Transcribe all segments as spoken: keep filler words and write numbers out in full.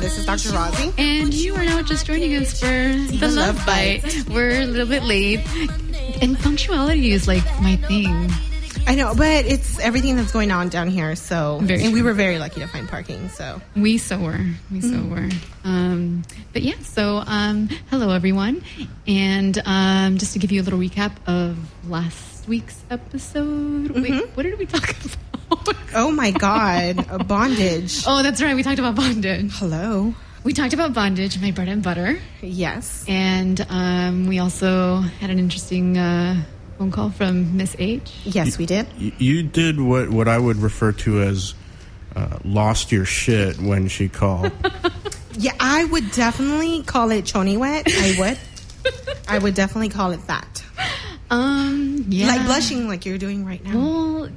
this is Doctor Rosie. And you are now just joining us for The, the Love, Love Bite. Bite. We're a little bit late. And punctuality is like my thing. I know, but it's everything that's going on down here. So, very and true. we were very lucky to find parking. So we so were, we so mm-hmm. were. Um, but yeah, so um, hello everyone, and um, just to give you a little recap of last week's episode. Mm-hmm. Wait, what did we talk about? Oh my God, bondage. Oh, that's right. We talked about bondage. Hello. We talked about bondage, my bread and butter. Yes, and um, we also had an interesting. Uh, phone call from Miss H. Yes, we did. You, you did what, what I would refer to as uh, lost your shit when she called. Yeah, I would definitely call it choni wet. I would. I would definitely call it that. Um, yeah. Like blushing like you're doing right now. Well,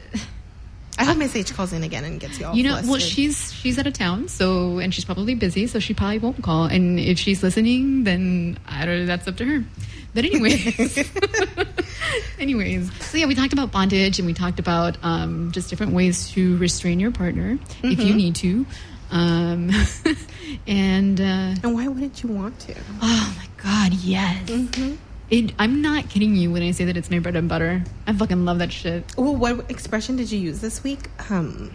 I hope Miss H calls in again and gets you all You know, flustered. well, she's she's out of town, so and she's probably busy, so she probably won't call. And if she's listening, then I don't know, that's up to her. But anyways, anyways, so yeah, we talked about bondage and we talked about um, just different ways to restrain your partner mm-hmm. if you need to. Um, and uh, and why wouldn't you want to? Oh my God, yes. Mm-hmm. It, I'm not kidding you when I say that it's my bread and butter. I fucking love that shit. Well, what expression did you use this week? Um,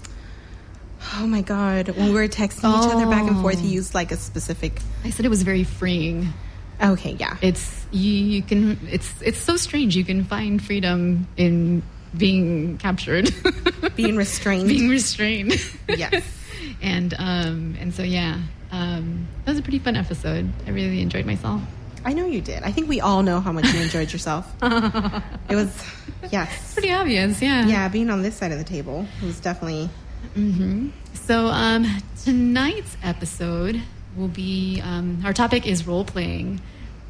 oh my God, when we were texting oh. each other back and forth, you used like a specific. I said it was very freeing. Okay, yeah. It's you, you can. It's it's so strange. You can find freedom in being captured, being restrained, being restrained. Yes. and um and so yeah, um, that was a pretty fun episode. I really enjoyed myself. I know you did. I think we all know how much you enjoyed yourself. It was, yes, it's pretty obvious. Yeah. Yeah, being on this side of the table, it was definitely. Mm-hmm. So um, tonight's episode. Will be um, our topic is role playing.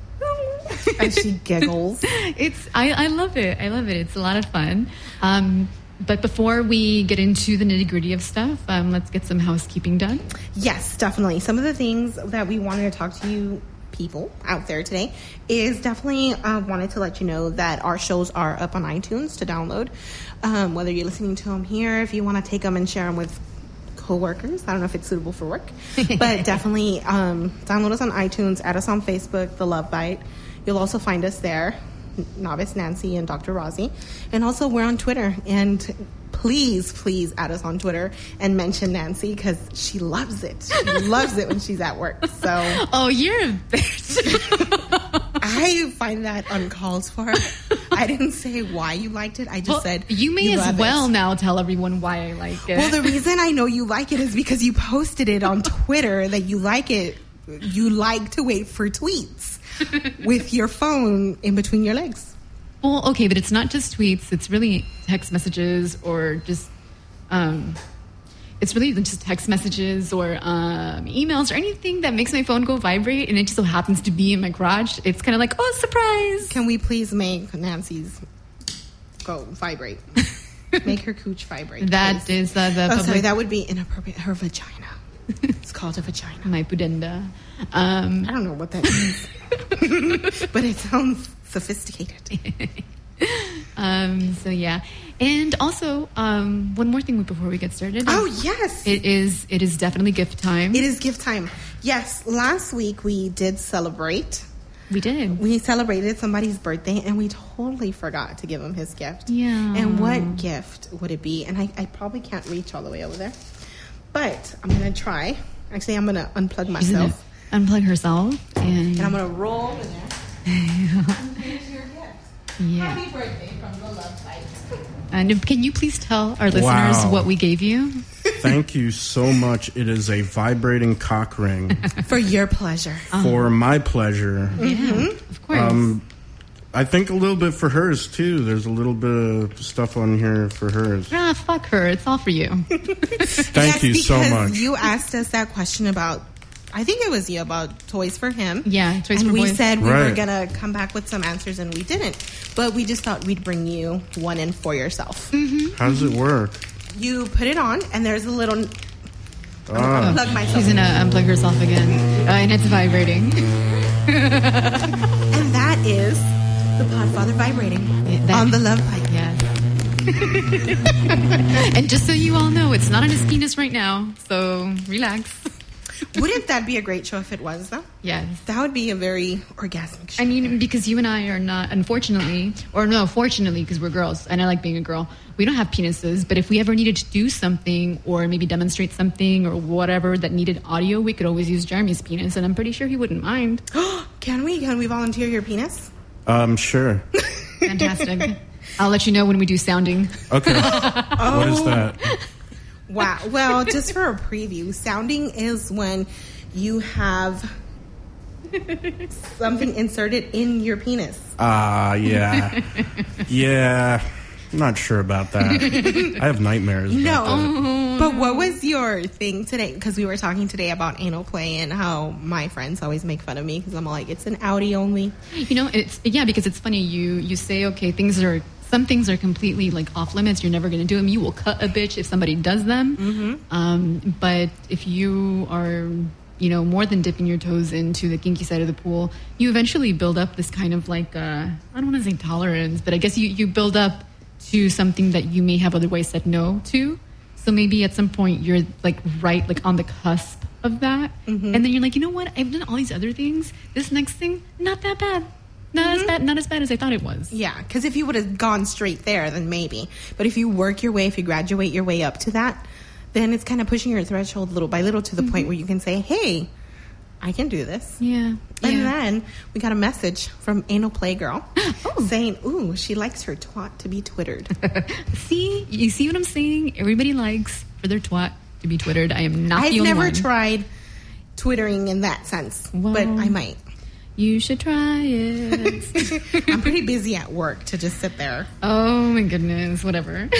As she giggles. It's I, I love it. I love it. It's a lot of fun. Um, but before we get into the nitty gritty of stuff, um, let's get some housekeeping done. Yes, definitely. Some of the things that we wanted to talk to you people out there today is definitely uh, wanted to let you know that our shows are up on iTunes to download. Um, whether you're listening to them here, if you want to take them and share them with co-workers. I don't know if it's suitable for work, but definitely um, download us on iTunes, add us on Facebook, The Love Bite. You'll also find us there, Novice Nancy and Doctor Rosie. And also we're on Twitter. And please, please add us on Twitter and mention Nancy because she loves it. She loves it when she's at work. So, oh, you're a bitch. I find that uncalled for. I didn't say why you liked it. I just well, said you may you as well it. Now tell everyone why I like it. Well, the reason I know you like it is because you posted it on Twitter that you like it. You like to wait for tweets with your phone in between your legs. Well, okay, but it's not just tweets. It's really text messages or just... Um, it's really just text messages or um, emails or anything that makes my phone go vibrate, and it just so happens to be in my crotch. It's kind of like, oh, surprise! Can we please make Nancy's go vibrate? Make her cooch vibrate. That please. Is uh, the. Oh, public... sorry, that would be inappropriate. Her vagina. It's called a vagina. My pudenda. Um, I don't know what that means, but it sounds sophisticated. um, so yeah, and also um, one more thing before we get started. Oh yes, it is. It is definitely gift time. It is gift time. Yes, last week we did celebrate. We did. We celebrated somebody's birthday, and we totally forgot to give him his gift. Yeah. And what gift would it be? And I, I probably can't reach all the way over there, but I'm gonna try. Actually, I'm gonna unplug myself. Unplug herself, and, and I'm gonna roll over there. And here's your gift. Yeah. Happy birthday from The Love Bite. And can you please tell our listeners wow. what we gave you? Thank you so much. It is a vibrating cock ring. For your pleasure. Uh-huh. For my pleasure. Yeah, mm-hmm. Of course. Um, I think a little bit for hers, too. There's a little bit of stuff on here for hers. Ah, fuck her. It's all for you. Thank yes, you so much. You asked us that question about, I think it was you, about toys for him. Yeah, toys and for we boys. said we right. were going to come back with some answers, and we didn't. But we just thought we'd bring you one in for yourself. Mm-hmm. How does it work? You put it on, and there's a little... Ah. Unplug myself. She's going to unplug herself again. Uh, and it's vibrating. And that is the Podfather vibrating yeah, that, on The Love Bite. Yes. And just so you all know, it's not on his penis right now, so relax. Wouldn't that be a great show if it was, though? Yes. That would be a very orgasmic show. I mean, because you and I are not, unfortunately, or no, fortunately, because we're girls, and I like being a girl, we don't have penises, but if we ever needed to do something or maybe demonstrate something or whatever that needed audio, we could always use Jeremy's penis, and I'm pretty sure he wouldn't mind. Can we? Can we volunteer your penis? Um, sure. Fantastic. I'll let you know when we do sounding. Okay. oh. What is that? Wow. Well, just for a preview, sounding is when you have something inserted in your penis. Ah, uh, yeah. yeah. I'm not sure about that. I have nightmares. No. That. But what was your thing today? Because we were talking today about anal play and how my friends always make fun of me because I'm like, it's an Audi only. You know, it's yeah, because it's funny. You, you say, okay, things are... Some things are completely like off limits. You're never going to do them. You will cut a bitch if somebody does them. Mm-hmm. Um, but if you are, you know, more than dipping your toes into the kinky side of the pool, you eventually build up this kind of like, uh, I don't want to say tolerance, but I guess you, you build up to something that you may have otherwise said no to. So maybe at some point you're like right, like on the cusp of that. Mm-hmm. And then you're like, you know what? I've done all these other things. This next thing, not that bad. Not mm-hmm. as bad, not as bad as I thought it was. Yeah, because if you would have gone straight there, then maybe. But if you work your way, if you graduate your way up to that, then it's kind of pushing your threshold little by little to the mm-hmm. point where you can say, "Hey, I can do this." Yeah. And yeah. then we got a message from Anal Playgirl oh. saying, "Ooh, she likes her twat to be twittered." See, you see what I'm saying? Everybody likes for their twat to be twittered. I am not I've the only never one. tried twittering in that sense, well, but I might. You should try it. I'm pretty busy at work to just sit there. Oh my goodness, whatever.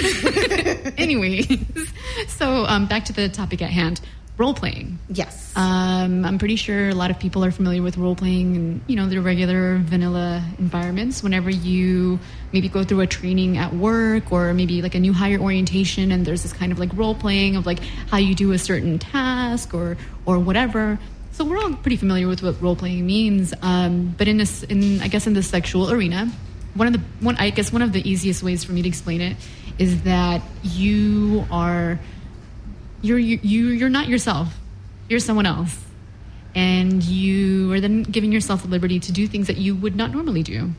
Anyways, so um, back to the topic at hand, role playing. Yes. Um, I'm pretty sure a lot of people are familiar with role playing and, you know, the regular vanilla environments. Whenever you maybe go through a training at work or maybe like a new hire orientation and there's this kind of like role playing of like how you do a certain task or or whatever. So we're all pretty familiar with what role playing means, um, but in this, in I guess in the sexual arena, one of the one I guess one of the easiest ways for me to explain it is that you are you're you you're not yourself, you're someone else, and you are then giving yourself the liberty to do things that you would not normally do.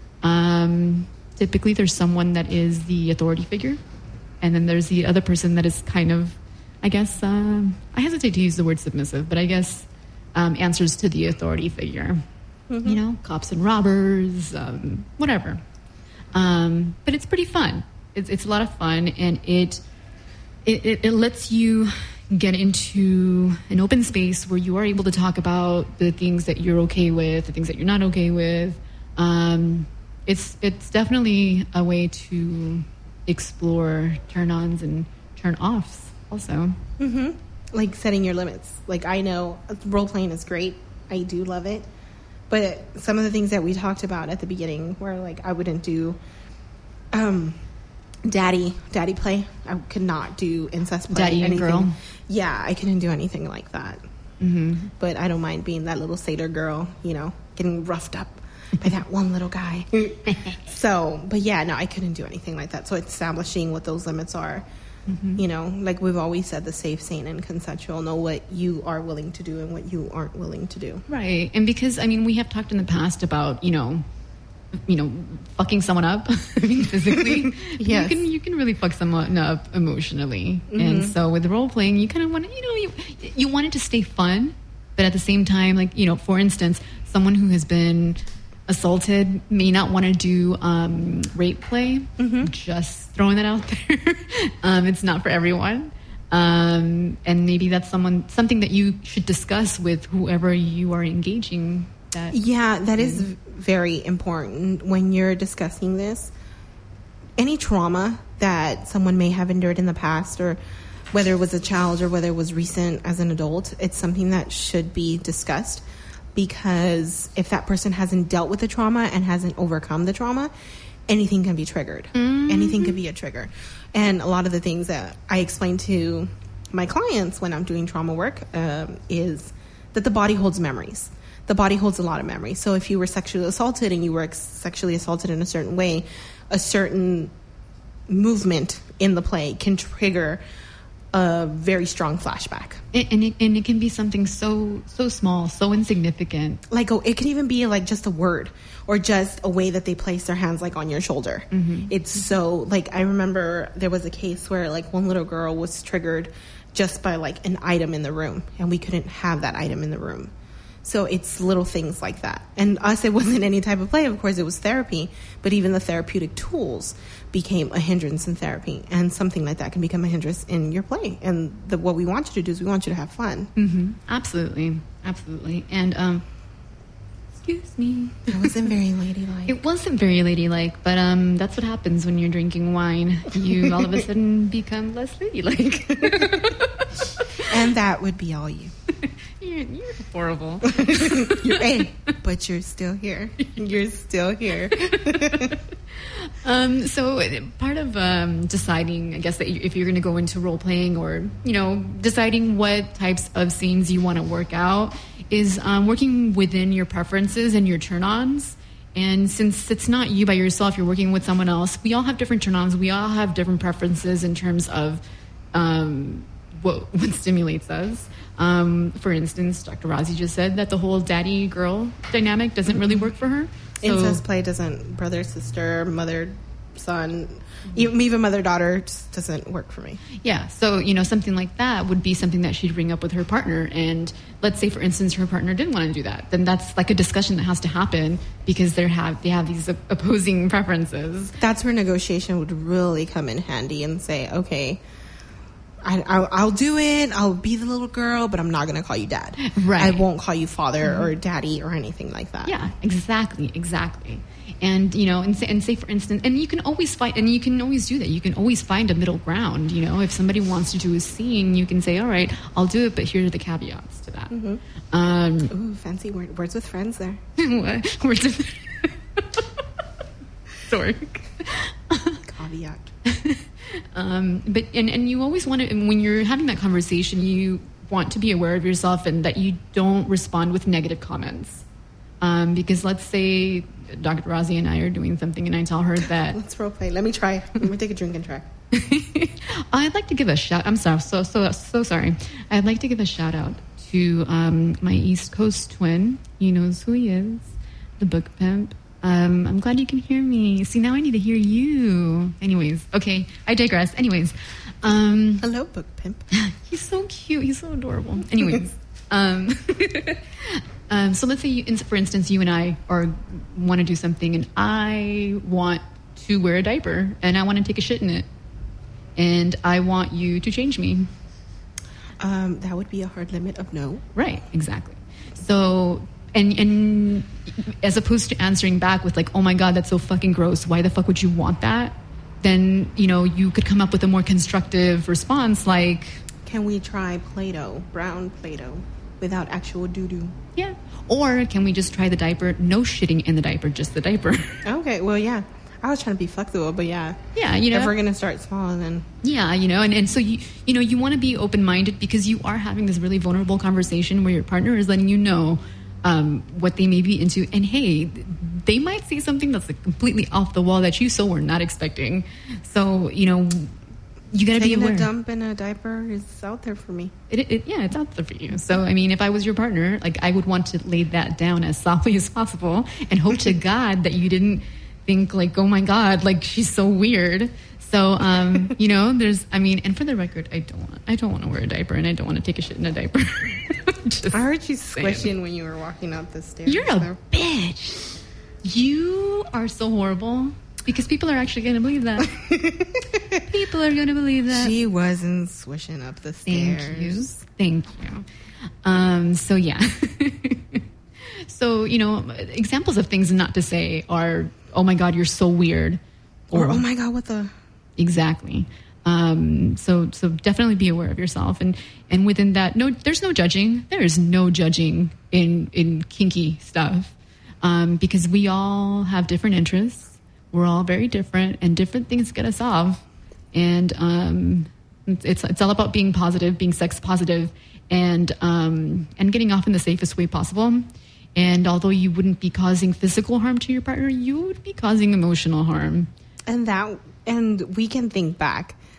Um, typically, there's someone that is the authority figure, and then there's the other person that is kind of, I guess, um, I hesitate to use the word submissive, but I guess. Um, answers to the authority figure, mm-hmm. you know, cops and robbers, um, whatever. Um, but it's pretty fun. It's it's a lot of fun, and it, it it it lets you get into an open space where you are able to talk about the things that you're okay with, the things that you're not okay with. Um, it's it's definitely a way to explore turn-ons and turn-offs, also. Mm-hmm. Like setting your limits. Like I know role playing is great. I do love it. But some of the things that we talked about at the beginning where like I wouldn't do um daddy daddy play. I could not do incest play. Daddy and girl. Yeah, I couldn't do anything like that. Mm-hmm. But I don't mind being that little satyr girl, you know, getting roughed up by that one little guy. So, but yeah, no, I couldn't do anything like that. So establishing what those limits are. Mm-hmm. You know, like we've always said, the safe, sane, and consensual. Know what you are willing to do and what you aren't willing to do. Right. And because, I mean, we have talked in the past about, you know, you know, fucking someone up I mean, physically. Yes. You can you can really fuck someone up emotionally. Mm-hmm. And so with role playing, you kind of want to, you know, you, you want it to stay fun, but at the same time, like, you know, for instance, someone who has been assaulted may not want to do um, rape play. Mm-hmm. Just throwing that out there. um, it's not for everyone. Um, and maybe that's someone something that you should discuss with whoever you are engaging. That yeah, that is very important when you're discussing this. Any trauma that someone may have endured in the past, or whether it was a child or whether it was recent as an adult, it's something that should be discussed. Because if that person hasn't dealt with the trauma and hasn't overcome the trauma, anything can be triggered. Mm-hmm. Anything could be a trigger. And a lot of the things that I explain to my clients when I'm doing trauma work um, is that the body holds memories. The body holds a lot of memories. So if you were sexually assaulted and you were ex- sexually assaulted in a certain way, a certain movement in the play can trigger a very strong flashback. And, and, it, and it can be something so so small, so insignificant. Like, oh, it could even be like just a word or just a way that they place their hands like on your shoulder. Mm-hmm. It's so, like, I remember there was a case where like one little girl was triggered just by like an item in the room, and we couldn't have that item in the room. So it's little things like that. And us, it wasn't any type of play. Of course, it was therapy. But even the therapeutic tools became a hindrance in therapy. And something like that can become a hindrance in your play. And the, what we want you to do is we want you to have fun. Mm-hmm. Absolutely. Absolutely. And, um, excuse me. It wasn't very ladylike. It wasn't very ladylike, but um, that's what happens when you're drinking wine. You all of a sudden become less ladylike. And that would be all you. You're, you're horrible. You're a, but you're still here. You're still here. um, so part of um, deciding, I guess, that you, if you're going to go into role playing or, you know, deciding what types of scenes you want to work out is um, working within your preferences and your turn-ons. And since it's not you by yourself, you're working with someone else, we all have different turn-ons. We all have different preferences in terms of um, what, what stimulates us. Um, for instance, Doctor Razi just said that the whole daddy-girl dynamic doesn't really work for her. So, incest play doesn't, brother, sister, mother, son, even, even mother, daughter, just doesn't work for me. Yeah, so, you know, something like that would be something that she'd bring up with her partner. And let's say, for instance, her partner didn't want to do that. Then that's like a discussion that has to happen because they have, they have these opposing preferences. That's where negotiation would really come in handy and say, okay, I, I'll, I'll do it. I'll be the little girl, but I'm not going to call you dad. Right. I won't call you father mm-hmm. or daddy or anything like that. Yeah, exactly, exactly. And, you know, and say, and say, for instance, and you can always find, and you can always do that. You can always find a middle ground. You know, if somebody wants to do a scene, you can say, all right, I'll do it, but here are the caveats to that. Mm-hmm. Um, Ooh, fancy word, words with friends there. What? Words with Sorry. Caveat. Um, but and, and you always want to, when you're having that conversation, you want to be aware of yourself and that you don't respond with negative comments. Um, because let's say Doctor Razi and I are doing something and I tell her that... Let's role play. Let me try. Let me take a drink and try. I'd like to give a shout... I'm sorry, so, so, so sorry. I'd like to give a shout out to um, my East Coast twin. He knows who he is. The book pimp. Um, I'm glad you can hear me. See, now I need to hear you. Anyways, okay, I digress. Anyways. Um, Hello, book pimp. He's so cute. He's so adorable. Anyways. um, um, so let's say, you, for instance, you and I are want to do something and I want to wear a diaper and I want to take a shit in it. And I want you to change me. Um, that would be a hard limit of no. Right, exactly. So... And and as opposed to answering back with like, oh my God, that's so fucking gross. Why the fuck would you want that? Then, you know, you could come up with a more constructive response like... Can we try Play-Doh, brown Play-Doh, without actual doo-doo? Yeah. Or can we just try the diaper, no shitting in the diaper, just the diaper? Okay, well, yeah. I was trying to be flexible, but yeah. Yeah, you know. If we're going to start small, then... Yeah, you know, and, and so, you you know, you want to be open-minded because you are having this really vulnerable conversation where your partner is letting you know Um, what they may be into, and hey, they might see something that's like completely off the wall that you so were not expecting. So you know, you got to be aware. Taking a dump in a diaper is out there for me. It, it, yeah, it's out there for you. So I mean, if I was your partner, like I would want to lay that down as softly as possible, and hope to God that you didn't think like, oh my God, like she's so weird. So, um, you know, there's, I mean, and for the record, I don't want, I don't want to wear a diaper and I don't want to take a shit in a diaper. I heard you squishing when you were walking up the stairs. You're a so. bitch. You are so horrible because people are actually going to believe that. People are going to believe that. She wasn't swishing up the stairs. Thank you. Thank you. Um, so yeah. So, you know, examples of things not to say are, oh my God, you're so weird. Or, or oh my God, what the... Exactly. Um, so, so definitely be aware of yourself, and, and within that, no, there's no judging. There is no judging in, in kinky stuff, um, because we all have different interests. We're all very different, and different things get us off. And um, it's it's all about being positive, being sex positive, and um, and getting off in the safest way possible. And although you wouldn't be causing physical harm to your partner, you would be causing emotional harm. And that, and we can think back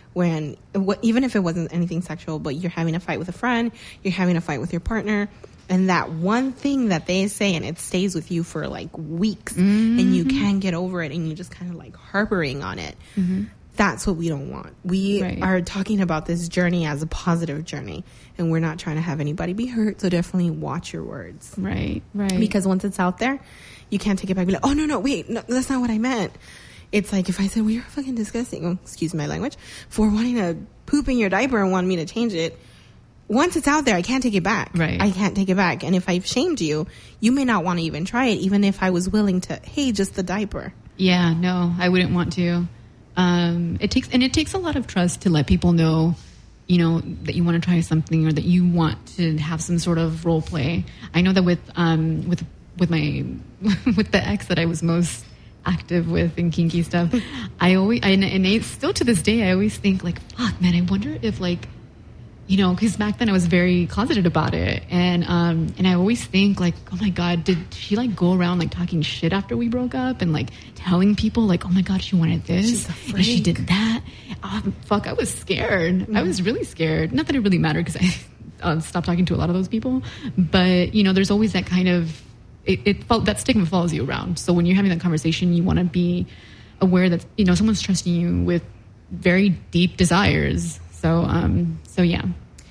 when what, even if it wasn't anything sexual, but you're having a fight with a friend, you're having a fight with your partner, and that one thing that they say and it stays with you for like weeks, mm-hmm. and you can't get over it, and you just kind of like harboring on it. Mm-hmm. That's what we don't want. We right. are talking about this journey as a positive journey, and we're not trying to have anybody be hurt. So definitely watch your words. Right, right. Because once it's out there, you can't take it back and be like, oh, no, no, wait, no, that's not what I meant. It's like if I said, well, you're fucking disgusting, oh, excuse my language, for wanting to poop in your diaper and want me to change it. Once it's out there, I can't take it back. Right. I can't take it back. And if I've shamed you, you may not want to even try it, even if I was willing to, hey, just the diaper. Yeah, no, I wouldn't want to. Um, it takes, and it takes a lot of trust to let people know, you know, that you want to try something or that you want to have some sort of role play. I know that with, um, with, with my, with the ex that I was most active with in kinky stuff, I always, I, and I, still to this day, I always think like, fuck, man, I wonder if like, you know, because back then I was very closeted about it, and um, and I always think like, oh my god, did she like go around like talking shit after we broke up and like telling people like, oh my god, she wanted this and she did that? Oh, fuck, I was scared. Mm-hmm. I was really scared. Not that it really mattered because I uh, stopped talking to a lot of those people, but you know, there's always that kind of it, it that stigma follows you around. So when you're having that conversation, you want to be aware that you know someone's trusting you with very deep desires. So, um, so yeah.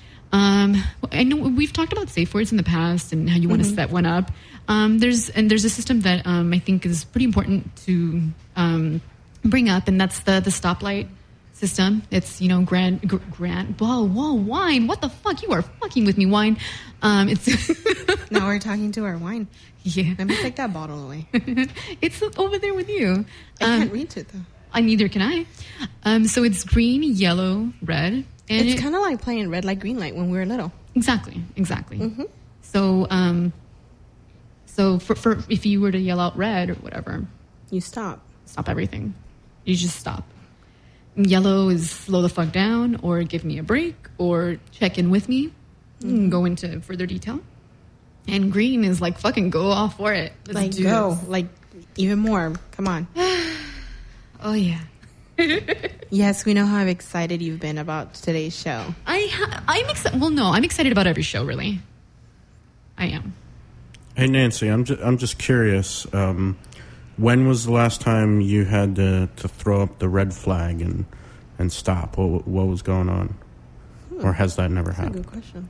Um, I know we've talked about safe words in the past and how you want mm-hmm. to set one up. Um, there's, and there's a system that, um, I think is pretty important to, um, bring up, and that's the, the stoplight system. It's, you know, grand, gr- grand, whoa, whoa, wine. What the fuck? You are fucking with me, wine. Um, it's, now we're talking to our wine. Yeah. Let me take that bottle away. It's over there with you. I um, can't reach it though. I neither can I. Um, so it's green, yellow, red. And it's it, kind of like playing red light, green light when we were little. Exactly, exactly. Mm-hmm. So, um, so for, for if you were to yell out red or whatever, you stop. Stop everything. You just stop. Yellow is slow the fuck down, or give me a break, or check in with me. Mm-hmm. Go into further detail. And green is like fucking go off for it. Let's like do go, this. like even more. Come on. Oh, yeah. Yes, we know how excited you've been about today's show. I ha- I'm excited. Well, no, I'm excited about every show, really. I am. Hey, Nancy, I'm just, I'm just curious. Um, when was the last time you had to, to throw up the red flag and, and stop? What, what was going on? Hmm. Or has that never That's happened? a good question.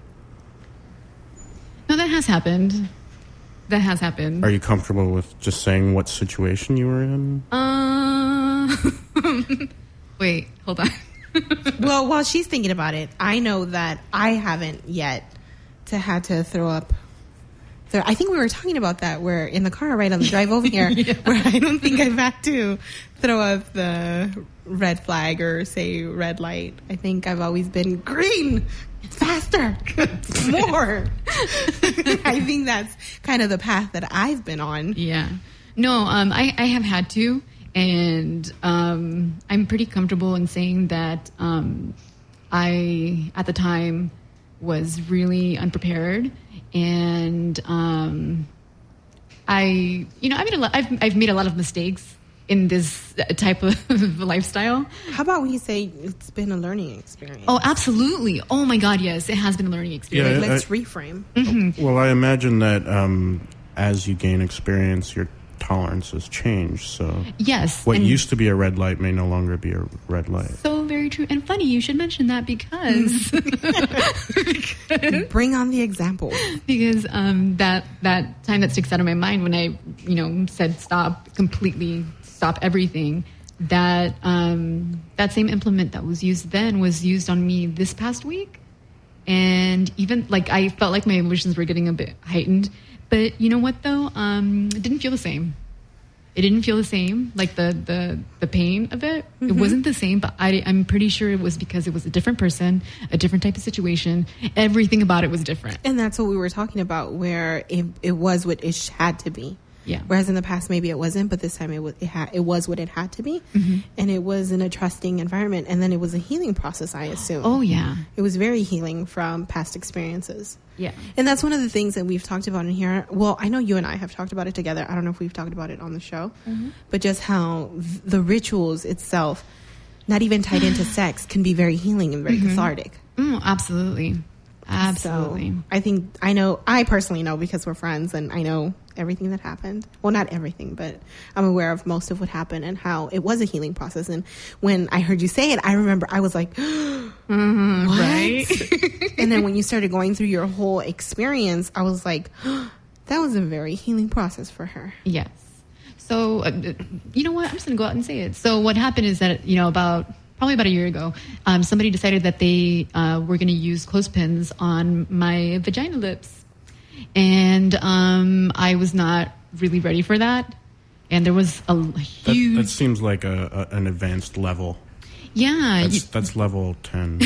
No, that has happened. That has happened. Are you comfortable with just saying what situation you were in? Uh, wait, hold on. Well, while she's thinking about it, I know that I haven't yet to had to throw up. So I think we were talking about that. We're in the car right on the drive over here, yeah. Where I don't think I've had to throw up the red flag or say red light. I think I've always been green. Faster, more. I think that's kind of the path that I've been on. Yeah. No, um, I, I have had to, and um, I'm pretty comfortable in saying that um, I, at the time, was really unprepared, and um, I, you know, I made a lot, I've, I've made a lot of mistakes in this type of lifestyle. How about we say it's been a learning experience? Oh, absolutely. Oh my God, yes, it has been a learning experience. Yeah, Let's I, reframe. Mm-hmm. Well, I imagine that um, as you gain experience, your tolerances change. So yes, what used to be a red light may no longer be a red light. So very true. And funny, you should mention that because... because bring on the example. Because um, that, that time that sticks out of my mind when I, you know, said stop completely... stop everything, that um, that same implement that was used then was used on me this past week. And even, like, I felt like my emotions were getting a bit heightened. But you know what, though? Um, it didn't feel the same. It didn't feel the same, like the, the, the pain of it. Mm-hmm. It wasn't the same, but I, I'm pretty sure it was because it was a different person, a different type of situation. Everything about it was different. And that's what we were talking about, where it, it was what it had to be. Yeah. Whereas in the past, maybe it wasn't, but this time it was, it, ha- it was what it had to be. Mm-hmm. And it was in a trusting environment. And then it was a healing process, I assume. Oh, yeah. It was very healing from past experiences. Yeah. And that's one of the things that we've talked about in here. Well, I know you and I have talked about it together. I don't know if we've talked about it on the show. Mm-hmm. But just how the rituals itself not even tied into sex, can be very healing and very mm-hmm. cathartic. Mm, absolutely. Absolutely. So I think I know, I personally know because we're friends and I know everything that happened. Well, not everything, but I'm aware of most of what happened and how it was a healing process. And when I heard you say it, I remember I was like, mm-hmm, what? Right? And then when you started going through your whole experience, I was like, that was a very healing process for her. Yes. So, uh, you know what? I'm just going to go out and say it. So what happened is that, you know, about probably about a year ago, um, somebody decided that they uh, were going to use clothespins on my vagina lips. And um, I was not really ready for that. And there was a huge... That, that seems like a, a an advanced level. Yeah. That's, you... that's level ten.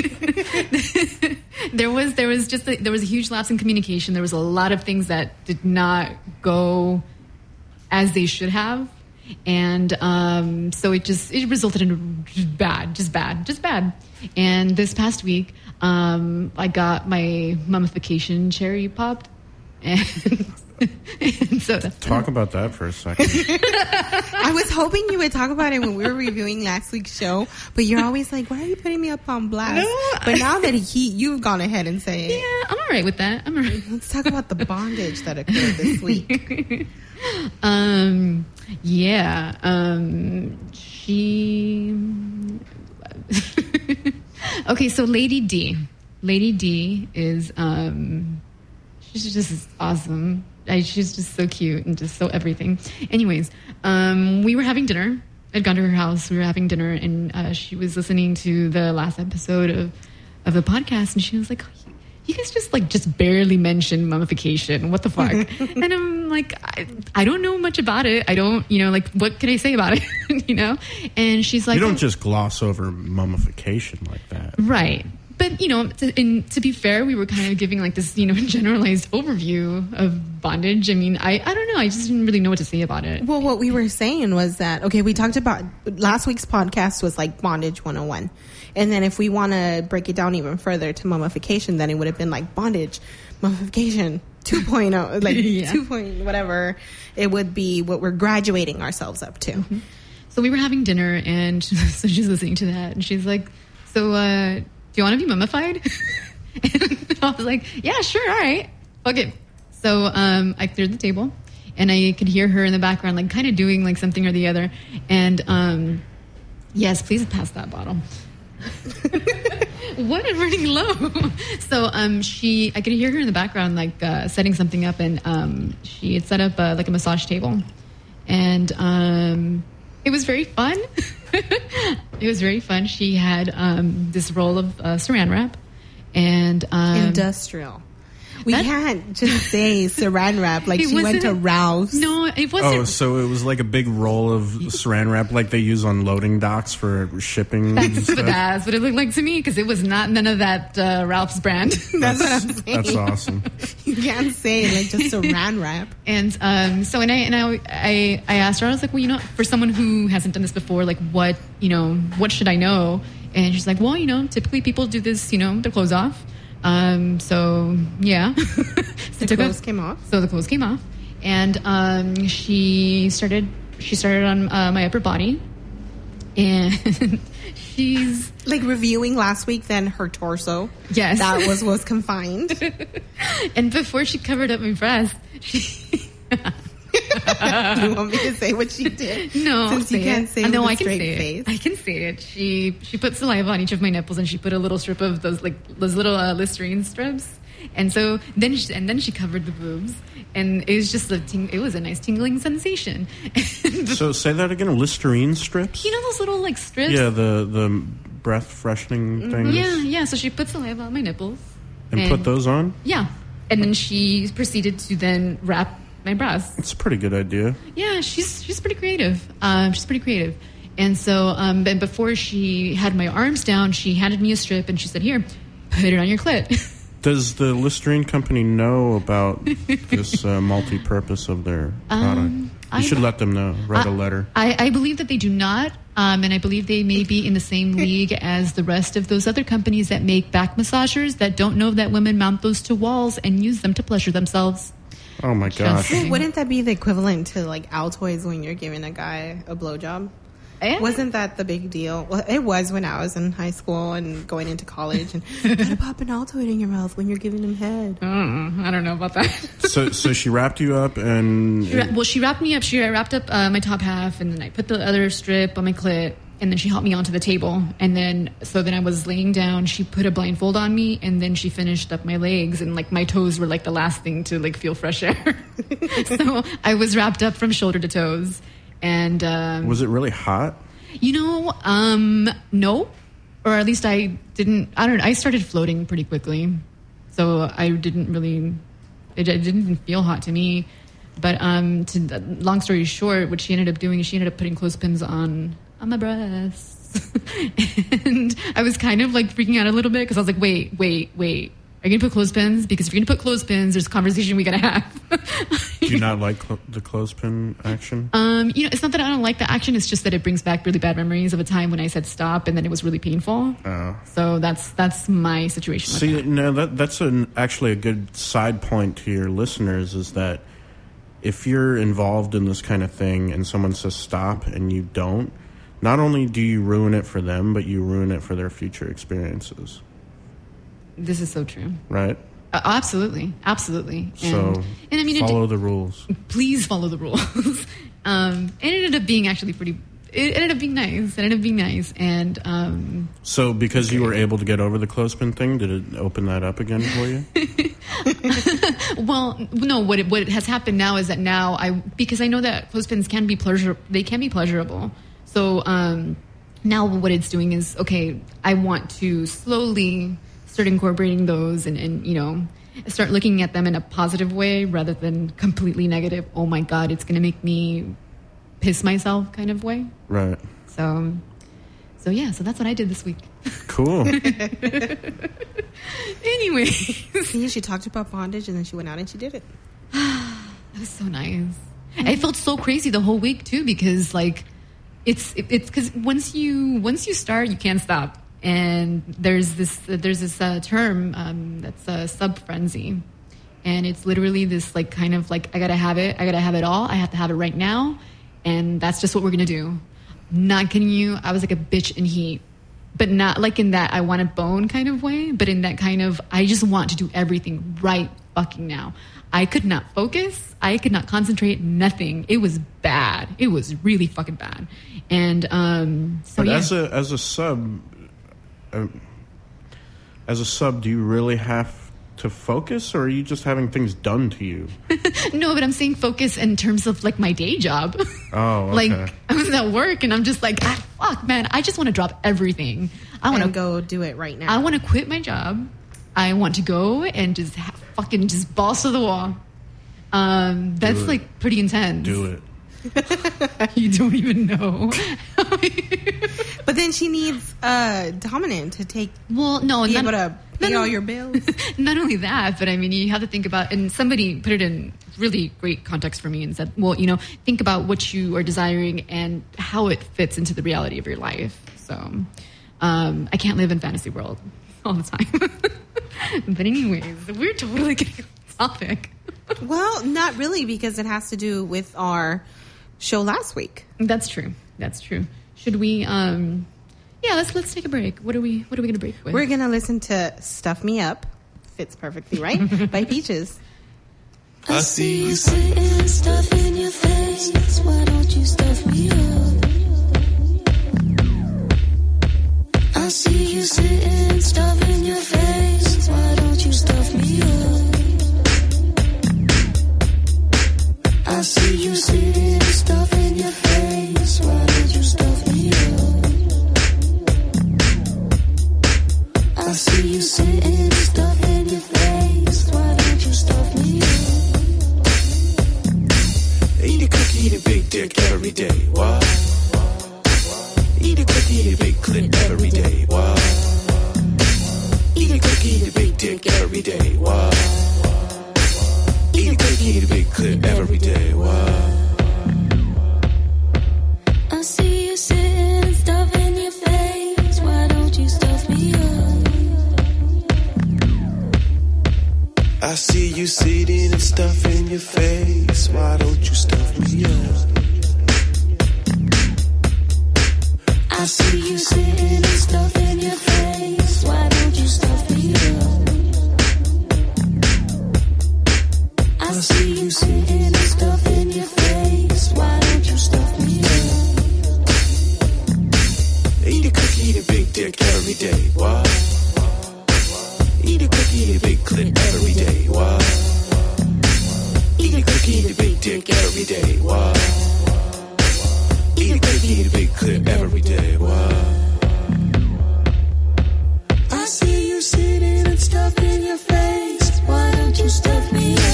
there was there was just a, there was a huge lapse in communication. There was a lot of things that did not go as they should have. And um, so it just it resulted in just bad, just bad, just bad. And this past week, um, I got my mummification cherry popped. And, and so that's talk about that for a second. I was hoping you would talk about it when we were reviewing last week's show, but you're always like, why are you putting me up on blast? No, but now that he, you've gone ahead and said it. Yeah, I'm all right with that. I'm all right. Let's talk about the bondage that occurred this week. um, yeah. Um, she. Okay, so Lady D. Lady D is. Um, she's just awesome. I, she's just so cute and just so everything. Anyways, um, we were having dinner. I'd gone to her house. We were having dinner, and uh, she was listening to the last episode of of the podcast, and she was like, oh, you guys just like just barely mentioned mummification. What the fuck? And I'm like, I, I don't know much about it. I don't, you know, like, what can I say about it? You know? And she's like, you don't oh. just gloss over mummification like that. Right. But, you know, to, and to be fair, we were kind of giving like this, you know, generalized overview of bondage. I mean, I, I don't know. I just didn't really know what to say about it. Well, what we were saying was that, okay, we talked about last week's podcast was like bondage one oh one. And then if we want to break it down even further to mummification, then it would have been like bondage, mummification two point oh, like yeah. two point whatever. It would be what we're graduating ourselves up to. Mm-hmm. So we were having dinner, and so she's listening to that, and she's like, so, uh, do you want to be mummified? And I was like, yeah, sure, all right. Okay. So um, I cleared the table, and I could hear her in the background, like kind of doing like something or the other. And um, yes, please pass that bottle. What a running low. So um, she, I could hear her in the background, like uh, setting something up, and um, she had set up uh, like a massage table, and um, it was very fun. It was very fun. She had um, this roll of uh, saran wrap, and um, industrial. We that, can't just say saran wrap like she went to Ralph's. No, it wasn't. Oh, so it was like a big roll of saran wrap like they use on loading docks for shipping. That's, what, that's what it looked like to me, because it was not none of that uh, Ralph's brand. That's, that's what I'm saying. That's awesome. You can't say like just saran wrap. And um, so, and I and I, I I asked her. I was like, well, you know, for someone who hasn't done this before, like what you know, what should I know? And she's like, well, you know, typically people do this, you know, with their clothes off. Um, so yeah, so the clothes a, came off. So the clothes came off, and um, she started. She started on uh, my upper body, and she's like reviewing last week. Then her torso. Yes, that was was confined. And before she covered up my breast, she. You want me to say what she did? No, since you can't it. say it no, with a I can straight say face. it. I can say it. She she put saliva on each of my nipples, and she put a little strip of those like those little uh, Listerine strips. And so then she, and then she covered the boobs, and it was just a ting- it was a nice tingling sensation. So say that again. Listerine strips. You know those little like strips? Yeah, the the breath freshening mm-hmm. things. Yeah, yeah. So she put saliva on my nipples and, and put those on. Yeah, and then she proceeded to then wrap my breasts. It's a pretty good idea. Yeah, she's she's pretty creative. Um, she's pretty creative. And so, um, but before she had my arms down, she handed me a strip, and she said, "Here, put it on your clit." Does the Listerine company know about this uh, multi-purpose of their product? Um, you I, should let them know. Write I, a letter. I, I believe that they do not, um, and I believe they may be in the same league as the rest of those other companies that make back massagers that don't know that women mount those to walls and use them to pleasure themselves. Oh my gosh! Well, wouldn't that be the equivalent to like Altoids when you're giving a guy a blowjob? Yeah. Wasn't that the big deal? Well, it was when I was in high school and going into college. And gotta pop an Altoid in your mouth when you're giving him head. Uh, I don't know about that. so, so she wrapped you up and She ra- well, she wrapped me up. She wrapped up uh, my top half, and then I put the other strip on my clit, and then she helped me onto the table. And then, so then I was laying down. She put a blindfold on me, and then she finished up my legs, and like my toes were like the last thing to like feel fresh air. So I was wrapped up from shoulder to toes. And um, was it really hot? You know, um, no, or at least I didn't. I don't. I started floating pretty quickly, so I didn't really. It, it didn't feel hot to me. But um, to long story short, what she ended up doing is she ended up putting clothespins on on my breasts, and I was kind of like freaking out a little bit because I was like, wait, wait, wait. Are you going to put clothespins? Because if you're going to put clothespins, there's a conversation we got to have. Do you not like cl- the clothespin action? Um, you know, it's not that I don't like the action. It's just that it brings back really bad memories of a time when I said stop and then it was really painful. Oh. So that's that's my situation with See, that. no, that, that's an, actually a good side point to your listeners is that if you're involved in this kind of thing and someone says stop and you don't, not only do you ruin it for them, but you ruin it for their future experiences. This is so true. Right? Uh, absolutely. Absolutely. And, So and I mean, follow it, the rules. please follow the rules. um, it ended up being actually pretty, it ended up being nice. It ended up being nice. And, um, So because you were able to get over the clothespin thing, did it open that up again for you? well, no, what it, what has happened now is that now I, because I know that clothespins can be pleasure, they can be pleasurable. So, um, now what it's doing is, okay, I want to slowly start incorporating those and, and, you know, start looking at them in a positive way rather than completely negative. Oh my God, it's going to make me piss myself kind of way. Right. So, so yeah, so that's what I did this week. Cool. Anyway. See, she talked about bondage and then she went out and she did it. That was so nice. I felt so crazy the whole week too because like it's it, it's because once you once you start you can't stop. And there's this there's this uh, term um, that's a sub frenzy, and it's literally this like kind of like I gotta have it, I gotta have it all, I have to have it right now, and that's just what we're gonna do. Not kidding you, I was like a bitch in heat, but not like in that I want a bone kind of way, but in that kind of I just want to do everything right fucking now. I could not focus, I could not concentrate, nothing. It was bad. It was really fucking bad, and um, so but yeah. as a as a sub. Um, as a sub, do you really have to focus, or are you just having things done to you? No, but I'm saying focus in terms of like my day job. Oh, okay. Like I was at work and I'm just like, ah, fuck, man, I just want to drop everything. I want to go do it right now. I want to quit my job. I want to go and just have, fucking just balls to the wall. Um, that's like pretty intense. Do it. You don't even know. But then she needs a dominant to take. Well, no, be not, able to pay not all only- your bills. Not only that, but I mean, you have to think about, and somebody put it in really great context for me and said, well, you know, think about what you are desiring and how it fits into the reality of your life. So um, I can't live in fantasy world all the time. But anyways, we're totally getting off topic. Well, not really, because it has to do with our show last week. That's true. That's true. Should we? Um, yeah, let's let's take a break. What are we? What are we going to break with? We're gonna listen to "Stuff Me Up," fits perfectly, right? By Peaches. I see you sitting, stuff in your face. Why don't you stuff me up? I see you sitting, stuff in your face. Why don't you stuff me up? I see you sitting, stuff in your face. Why don't you stuff me up? I see you sitting, stuff in your face. Why don't you stuff me up? Eat a cookie, eat a big dick every day. Why? Eat a cookie, eat a big clit every day. Why? Eat a cookie, eat a big dick every day. Why? Eat a cookie, eat a big clit every day. Why? I see you sitting, stuff in your face. Why don't you stuff me up? I see you sitting and stuff in your face. Why don't you stuff me up? you sitting and stuff in your face. Why don't you stuff me up? I see you sitting and stuff in your face. Why don't you stuff me up? Eat a cookie, eat a big dick every day. Why? Eat a cookie, eat a big clit every day. Why? Eat a cookie, eat a big dick every day. Why? Eat a cookie, eat a big clit every day. Why? I see you sitting and stuff in your face. Why don't you stuff me up?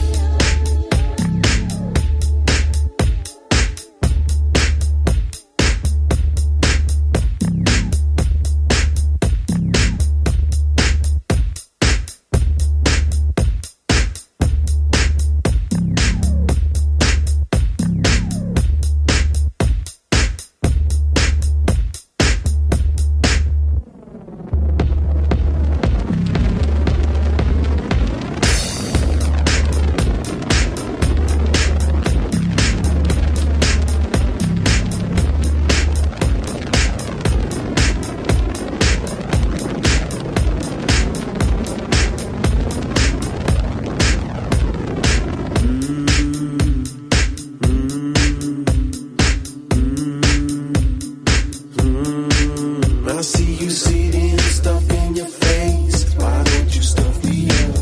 I see you sitting and stuff in your face. Why don't you stuff me up?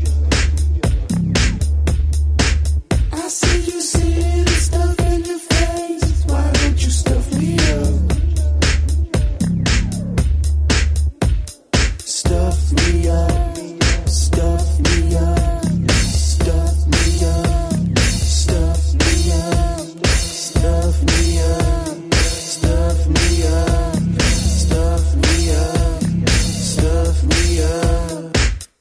I see you sitting and stuff in your face. Why don't you stuff me up? Stuff me up. Stuff me up. Stuff me up. Stuff me up. Stuff me up. Stuff me up. Stuff me up. Stuff me up.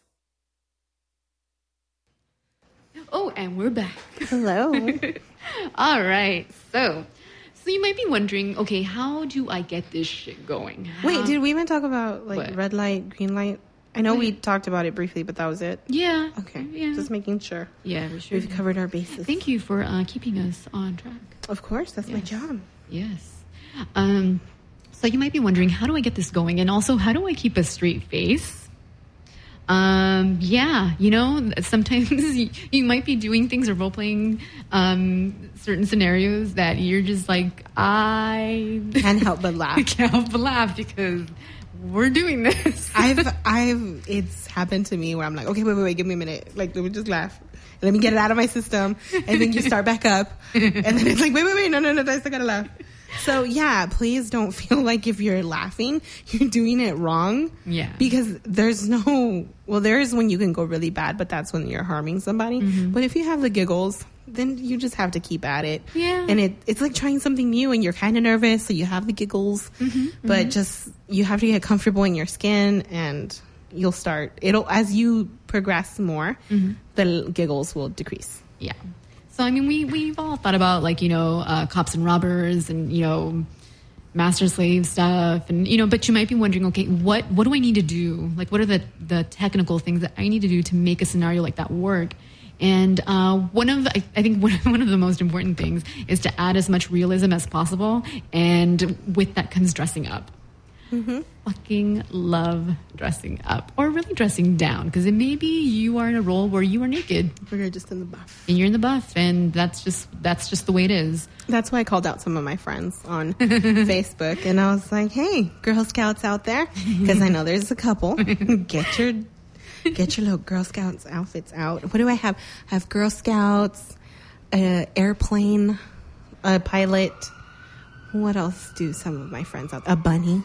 Oh, and we're back. Hello. All right. So, so you might be wondering, okay, how do I get this shit going? Wait, How- did we even talk about like What? red light, green light? I know we talked about it briefly, but that was it. Yeah. Okay. Yeah. Just making sure yeah, we sure. we've covered our bases. Thank you for uh, keeping us on track. Of course, that's my Yes. job. Yes. Um, so you might be wondering, how do I get this going? And also, how do I keep a straight face? Um, yeah, you know, sometimes you, you might be doing things or role playing um, certain scenarios that you're just like, I Can't help but laugh. can't help but laugh because we're doing this. I've, I've, it's happened to me where I'm like, okay, wait, wait, wait, give me a minute. Like, let me just laugh. Let me get it out of my system. And then you start back up. And then it's like, wait, wait, wait, no, no, no, I still gotta laugh. So yeah, please don't feel like if you're laughing, you're doing it wrong. Yeah. Because there's no, well, there is when you can go really bad, but that's when you're harming somebody. But if you have the giggles, then you just have to keep at it. Yeah. And it, it's like trying something new and you're kind of nervous, so you have the giggles. But just, you have to get comfortable in your skin and you'll start, it'll, as you progress more, the giggles will decrease. Yeah. So, I mean, we, we've all thought about, like, you know, uh, cops and robbers and, you know, master slave stuff. And, you know, but you might be wondering, okay, what, what do I need to do? Like, what are the, the technical things that I need to do to make a scenario like that work? And uh, one of, I, I think one, one of the most important things is to add as much realism as possible. And with that comes dressing up. Mm-hmm. Fucking love dressing up or really dressing down, because it may be you are in a role where you are naked Or you're just in the buff. and you're in the buff, and that's just that's just the way it is. That's why I called out some of my friends on Facebook, and I was like, "Hey, Girl Scouts out there," because I know there's a couple. Get your get your little Girl Scouts outfits out. What do I have? I have Girl Scouts, uh, airplane, a pilot. What else do some of my friends out? A bunny.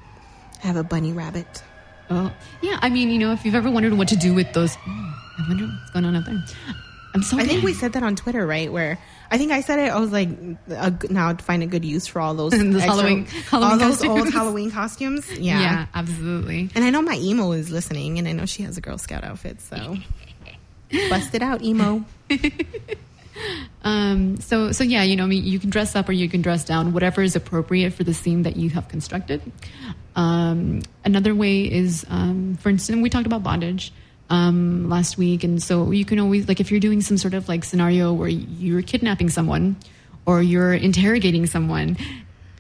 I have a bunny rabbit. Oh, yeah. I mean, you know, if you've ever wondered what to do with those, oh, I wonder what's going on out there. I'm so. I think we said that on Twitter, right? Where I think I said it. I was like, a, now to find a good use for all those, Those extra- Halloween- Halloween all those old costumes. Halloween costumes. Yeah. Yeah. absolutely. And I know my emo is listening, and I know she has a Girl Scout outfit, so bust it out, emo. Um. So, so yeah, you know, I mean, you can dress up or you can dress down, whatever is appropriate for the scene that you have constructed. Um. Another way is, um, for instance, we talked about bondage um last week, and so you can always, like, if you're doing some sort of like scenario where you're kidnapping someone or you're interrogating someone.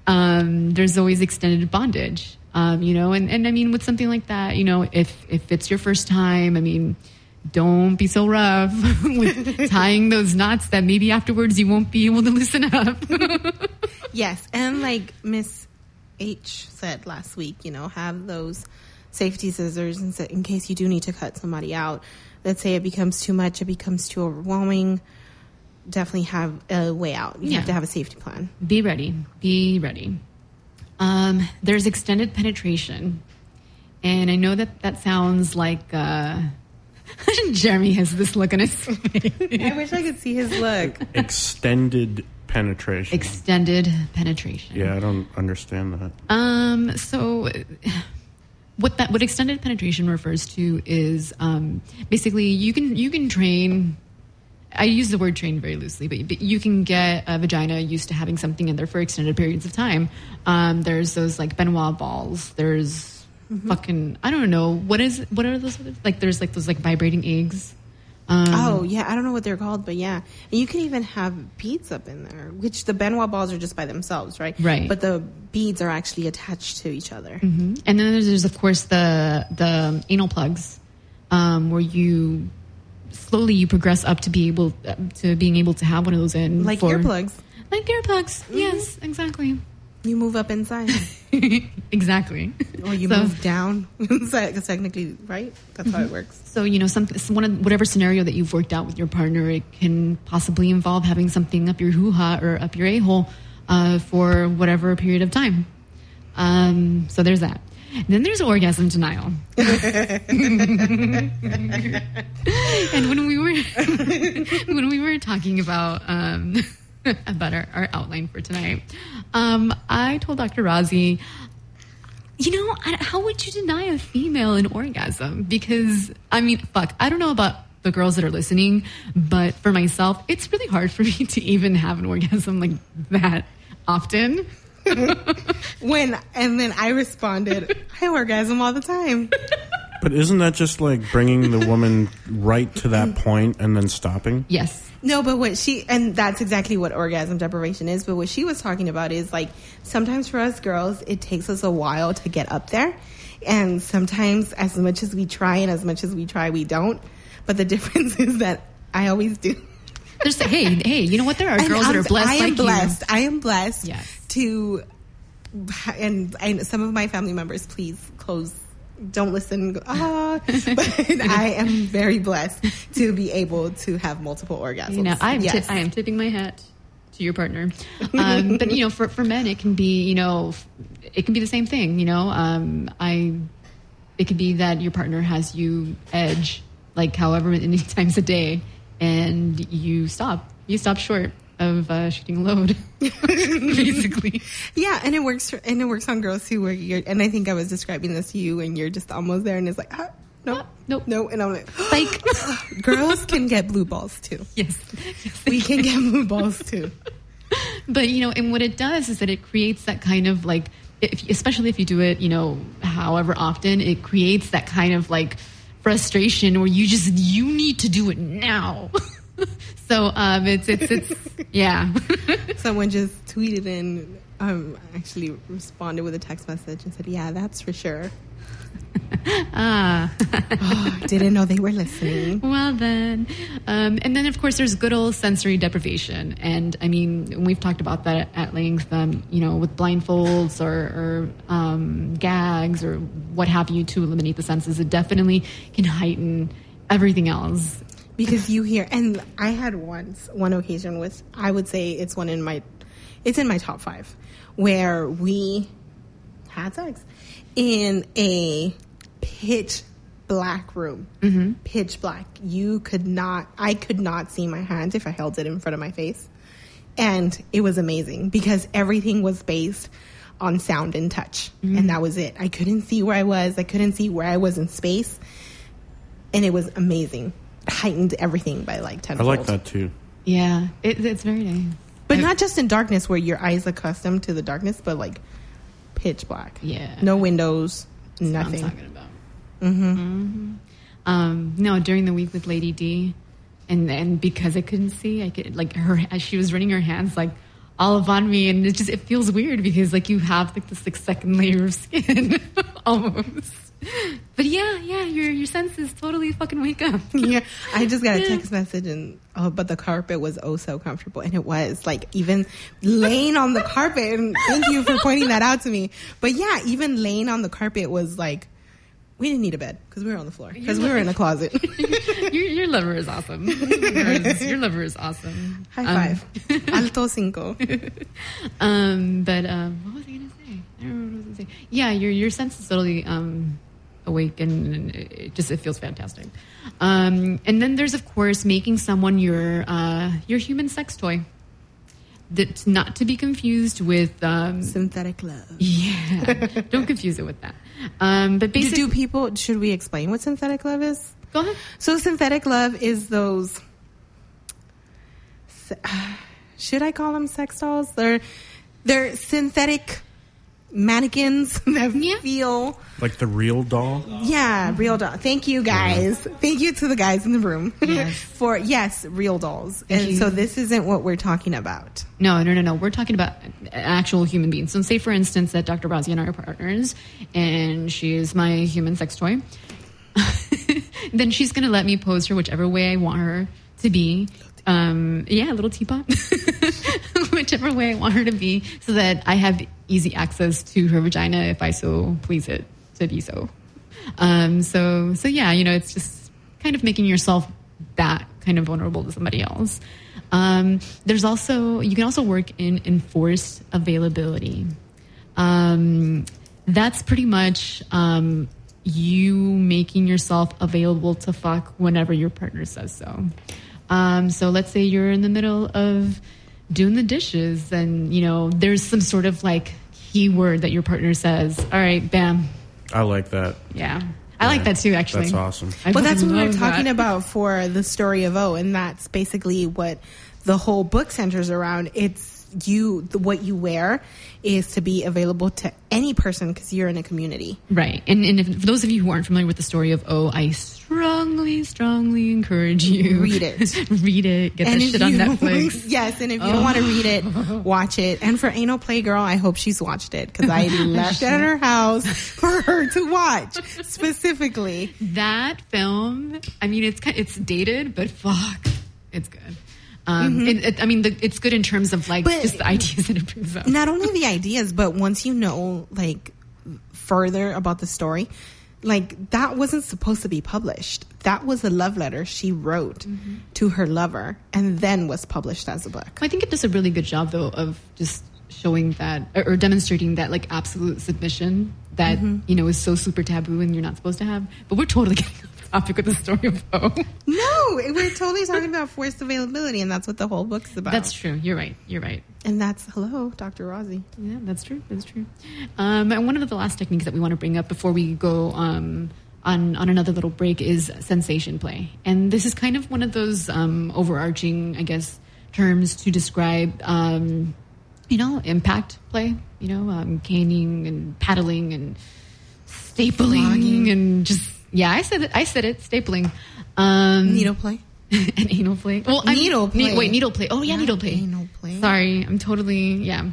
um, there's always extended bondage. Um, you know, and, and I mean, with something like that, you know, if, if it's your first time, I mean, don't be so rough with tying those knots that maybe afterwards you won't be able to loosen up. Yes. And like Miss H said last week, you know, have those safety scissors in, in case you do need to cut somebody out. Let's say it becomes too much, it becomes too overwhelming. Definitely have a way out. You Yeah. have to have a safety plan. Be ready. Be ready. Um, there's extended penetration. And I know that that sounds like, uh, Jeremy has this look on his face. I wish I could see his look. Extended penetration. Extended penetration. Yeah, I don't understand that. Um, so what that, what extended penetration refers to is, um, basically you can, you can train, I use the word train very loosely, but, but you can get a vagina used to having something in there for extended periods of time. Um, there's those like Benoit balls. There's mm-hmm. fucking, I don't know. What is, what are those? Like, there's like those like vibrating eggs. Um, Oh, yeah. I don't know what they're called, but yeah. And you can even have beads up in there, which the Benoit balls are just by themselves, right? Right. But the beads are actually attached to each other. Mm-hmm. And then there's, there's of course the, the anal plugs, um, where you slowly you progress up to be able uh, to being able to have one of those in Like for, earplugs. Like earplugs. Mm-hmm. Yes, exactly. You move up inside. Exactly. Or you So- move down. Because technically, right? That's how it works. So, you know, some, one of, whatever scenario that you've worked out with your partner, it can possibly involve having something up your hoo-ha or up your a-hole uh, for whatever period of time. Um, so there's that. And then there's orgasm denial. And when we were when we were talking about um, about our, our outline for tonight, um, I told Doctor Razi, you know, I, how would you deny a female an orgasm? Because, I mean, fuck, I don't know about the girls that are listening, but for myself, it's really hard for me to even have an orgasm like that often. When and then I responded, I orgasm all the time. But isn't that just like bringing the woman right to that point and then stopping? Yes. No, but what she, and that's exactly what orgasm deprivation is, but what she was talking about is like, sometimes for us girls, it takes us a while to get up there. And sometimes as much as we try and as much as we try, we don't. But the difference is that I always do. There's, hey, hey, you know what? There are And girls that I'm- are blessed I am like blessed. you. I am blessed Yes. to, and I, some of my family members, please close, don't listen. Ah, but I am very blessed to be able to have multiple orgasms. You know, I'm yes. ti- I am tipping my hat to your partner. Um, but you know, for for men, it can be, you know, it can be the same thing. You know, um, I it could be that your partner has you edge like however many times a day, and you stop. You stop short of uh, shooting a load, basically. Yeah, and it works. For, and it works on girls too. Where you're, and I think I was describing this to you, and you're just almost there, and it's like, ah, no, Nope. no, and I'm like, Like, girls can get blue balls too. yes, yes We can get blue balls too. But, you know, and what it does is that it creates that kind of like, if, especially if you do it, you know, however often, it creates that kind of like frustration where you just, you need to do it now. So, um, it's, it's, it's, yeah. Someone just tweeted in, um, actually responded with a text message and said, yeah, that's for sure. Ah. Oh, didn't know they were listening. Well then, um, and then of course there's good old sensory deprivation, and I mean we've talked about that at length. Um, you know, with blindfolds or, or um, gags or what have you to eliminate the senses, it definitely can heighten everything else. Because you hear, and I had once one occasion with, I would say it's one in my, it's in my top five, where we had sex in a pitch black room. Mm-hmm. Pitch black. You could not, I could not see my hand if I held it in front of my face. And it was amazing because everything was based on sound and touch. Mm-hmm. And that was it. I couldn't see where I was. I couldn't see where I was in space. And it was amazing. Heightened everything by like ten. I like that too. Yeah, it, it's very nice. But I- not just in darkness where your eyes accustomed to the darkness, but like pitch black. Yeah. No windows, That's what nothing. I'm talking about. Mm-hmm. Mm-hmm. Um, no, during the week with Lady D, and and because I couldn't see, I could like her as she was running her hands like all up on me, and it just it feels weird because like you have like this like second layer of skin almost. But yeah, yeah, your your senses totally fucking wake up. Yeah, I just got a Yeah. text message and oh, but the carpet was oh so comfortable, and it was like even laying on the carpet. And thank you for pointing that out to me. But yeah, even laying on the carpet was like we didn't need a bed because we were on the floor because we were in a closet. your your lover is awesome. Your lover is, your lover is awesome. High Um, five, alto cinco. Um, but um, what was I gonna say? I don't remember what I was gonna say. Yeah, your your sense is totally um awake, and, and it just it feels fantastic. Um, and then there's of course making someone your uh your human sex toy. That's not to be confused with um Synthetic love. yeah. Don't confuse it with that. Um, but Do, basically, do people? Should we explain what synthetic love is? go ahead. So synthetic love is those. Should I call them sex dolls? They're they're synthetic mannequins that Yeah. feel Like the real doll? yeah real doll. Thank you guys. Thank you to the guys in the room Yes. for yes real dolls. Thank and you. so this isn't what we're talking about. No, no, no, no. We're talking about actual human beings. So, say for instance that Doctor Razi and I are partners, and she is my human sex toy. Then she's going to let me pose her whichever way I want her to be. Um, yeah, a little teapot. Whichever way I want her to be, so that I have easy access to her vagina if I so please it to be so. Um, so, so yeah, you know, it's just kind of making yourself that kind of vulnerable to somebody else. Um, there's also, you can also work in enforced availability. Um, that's pretty much um, you making yourself available to fuck whenever your partner says so. Um, so let's say you're in the middle of doing the dishes and, you know, there's some sort of like keyword that your partner says, all right, bam. I like that. Yeah. I like that too, actually. That's awesome. I Well, that's what fucking we were love talking that. about for the story of O, and that's basically what the whole book centers around. It's you, the, what you wear is to be available to any person because you're in a community. Right. And, and if, for those of you who aren't familiar with the story of O, I strongly, strongly encourage you. Read it. Read it. Get that if shit on you- Netflix. yes, and if you don't want to read it, watch it. And for Anal Play Girl, I hope she's watched it because I left it at her house for her to watch specifically. That film, I mean, it's kind it's dated, but fuck, it's good. Um, it, it, I mean, the, it's good in terms of like But- just the ideas that it brings up. Not only the ideas, but once you know like further about the story, like that wasn't supposed to be published. That was a love letter she wrote to her lover and then was published as a book. I think it does a really good job though of just showing that or, or demonstrating that like absolute submission that you know is so super taboo and you're not supposed to have. But we're totally getting off topic with the story of O. No, we're totally talking about forced availability, and that's what the whole book's about. That's true. You're right. You're right. and that's hello, Doctor Razi. Yeah, that's true. That's true. Um, and one of the last techniques that we want to bring up before we go um, on on another little break is sensation play. And this is kind of one of those um, overarching, I guess, terms to describe, um, you know, impact play. You know, um, caning and paddling and stapling Flogging. and just yeah, I said it. I said it. Stapling. Um, Needle play. and anal play. Well, I'm- Needle ne- play. wait, needle play. Oh yeah, Not needle play. anal play. Sorry, I'm totally yeah.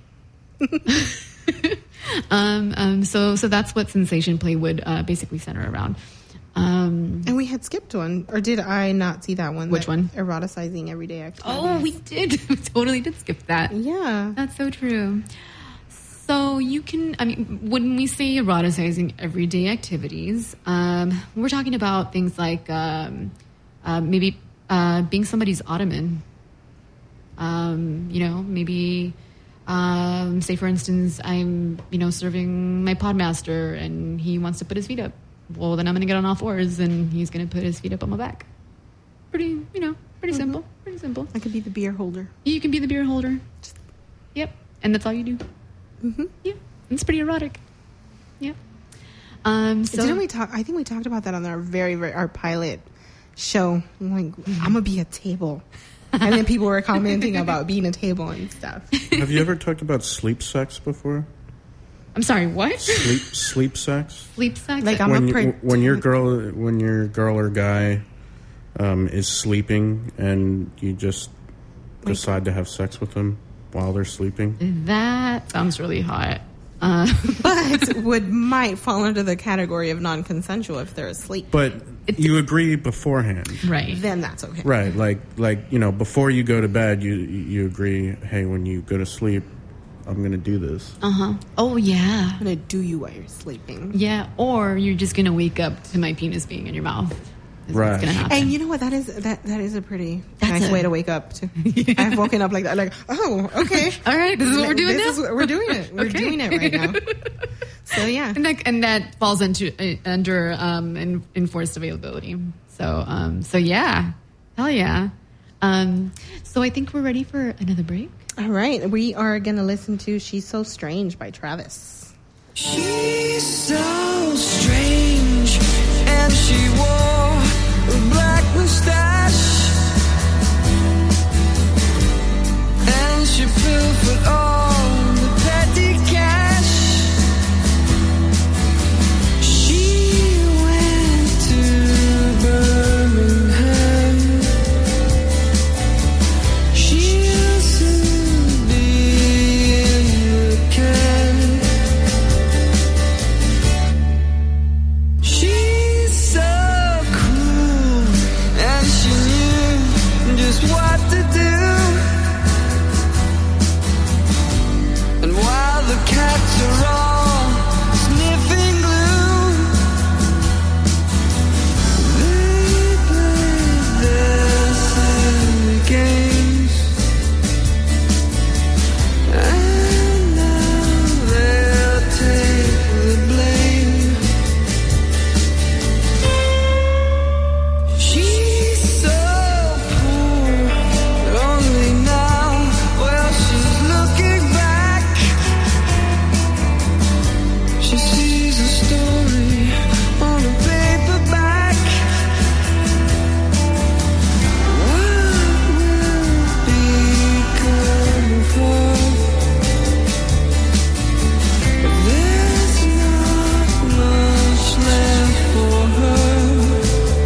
um, um, so so that's what sensation play would uh, basically center around. Um, And we had skipped one, or did I not see that one? Which That one? Eroticizing everyday activities. oh, we did. we totally did skip that. Yeah. That's so true. So you can, I mean, when we say eroticizing everyday activities, um, we're talking about things like um, uh, maybe uh, being somebody's ottoman. Um, you know, maybe, um, say for instance, I'm, you know, serving my podmaster and he wants to put his feet up. Well, then I'm going to get on all fours and he's going to put his feet up on my back. Pretty, you know, pretty simple. Pretty simple. I could be the beer holder. You can be the beer holder. Yep. And that's all you do. Mm-hmm. Yeah. It's pretty erotic. Yep. Um, so, Didn't we talk? I think we talked about that on our very, very our pilot show. I'm like, I'm gonna be a table, and then people were commenting about being a table and stuff. Have you ever talked about sleep sex before? I'm sorry, what? Sleep sleep sex? Sleep sex? Like, I'm when a you, pre- when your girl when your girl or guy um, is sleeping and you just Like- decide to have sex with them while they're sleeping. That sounds really hot. Uh, but would might fall under the category of non-consensual if they're asleep. But you agree beforehand, right? Then that's okay. Right, like like you know, before you go to bed, you you agree. Hey, when you go to sleep, I'm going to do this. Uh huh. Oh yeah. I'm gonna do you while you're sleeping. Yeah. Or you're just gonna wake up to my penis being in your mouth. Is Right. What's gonna happen. And you know what? That is that that is a pretty That's nice a- way to wake up to. I've woken up like that. Like, oh, okay. All right, this is what we're doing This now? is what we're doing it. We're Okay. doing it right now. So yeah. And that, and that falls into uh, under um, en- enforced availability. So um, so yeah, hell yeah. Um, so I think we're ready for another break. All right, we are gonna listen to "She's So Strange" by Travis. She's so strange, and she wore a black mustache, and she pilfered all the petty cash. She went to Birmingham. She'll soon be in the can. She's so cool, and she knew just what to do. And while the cats are all sniffing glue, they play their silly games, and now they'll take the blame. She's so poor, only now, well, she's looking back. She sees a story on a paperback. What will become of her? There's not much left for her.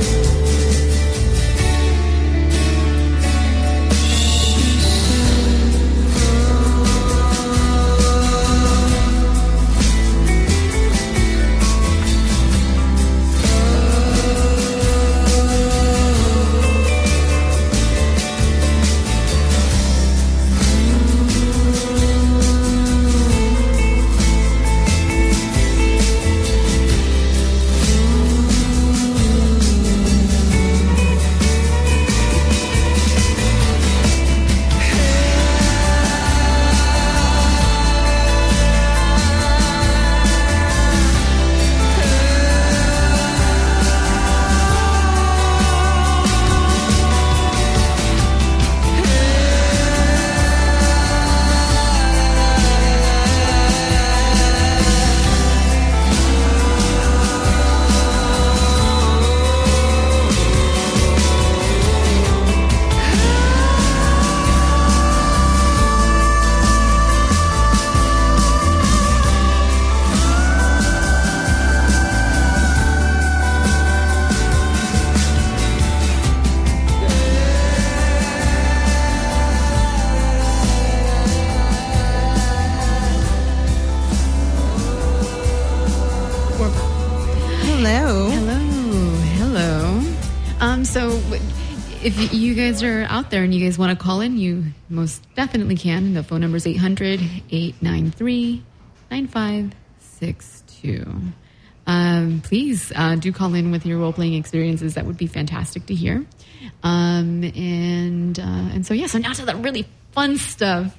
Hello. Hello, hello. Um, so w- if you guys are out there and you guys want to call in, you most definitely can. The phone number is eight hundred, eight nine three, nine five six two. Um, please uh, do call in with your role-playing experiences. That would be fantastic to hear. Um, and uh, and so, yeah, so now to the really fun stuff.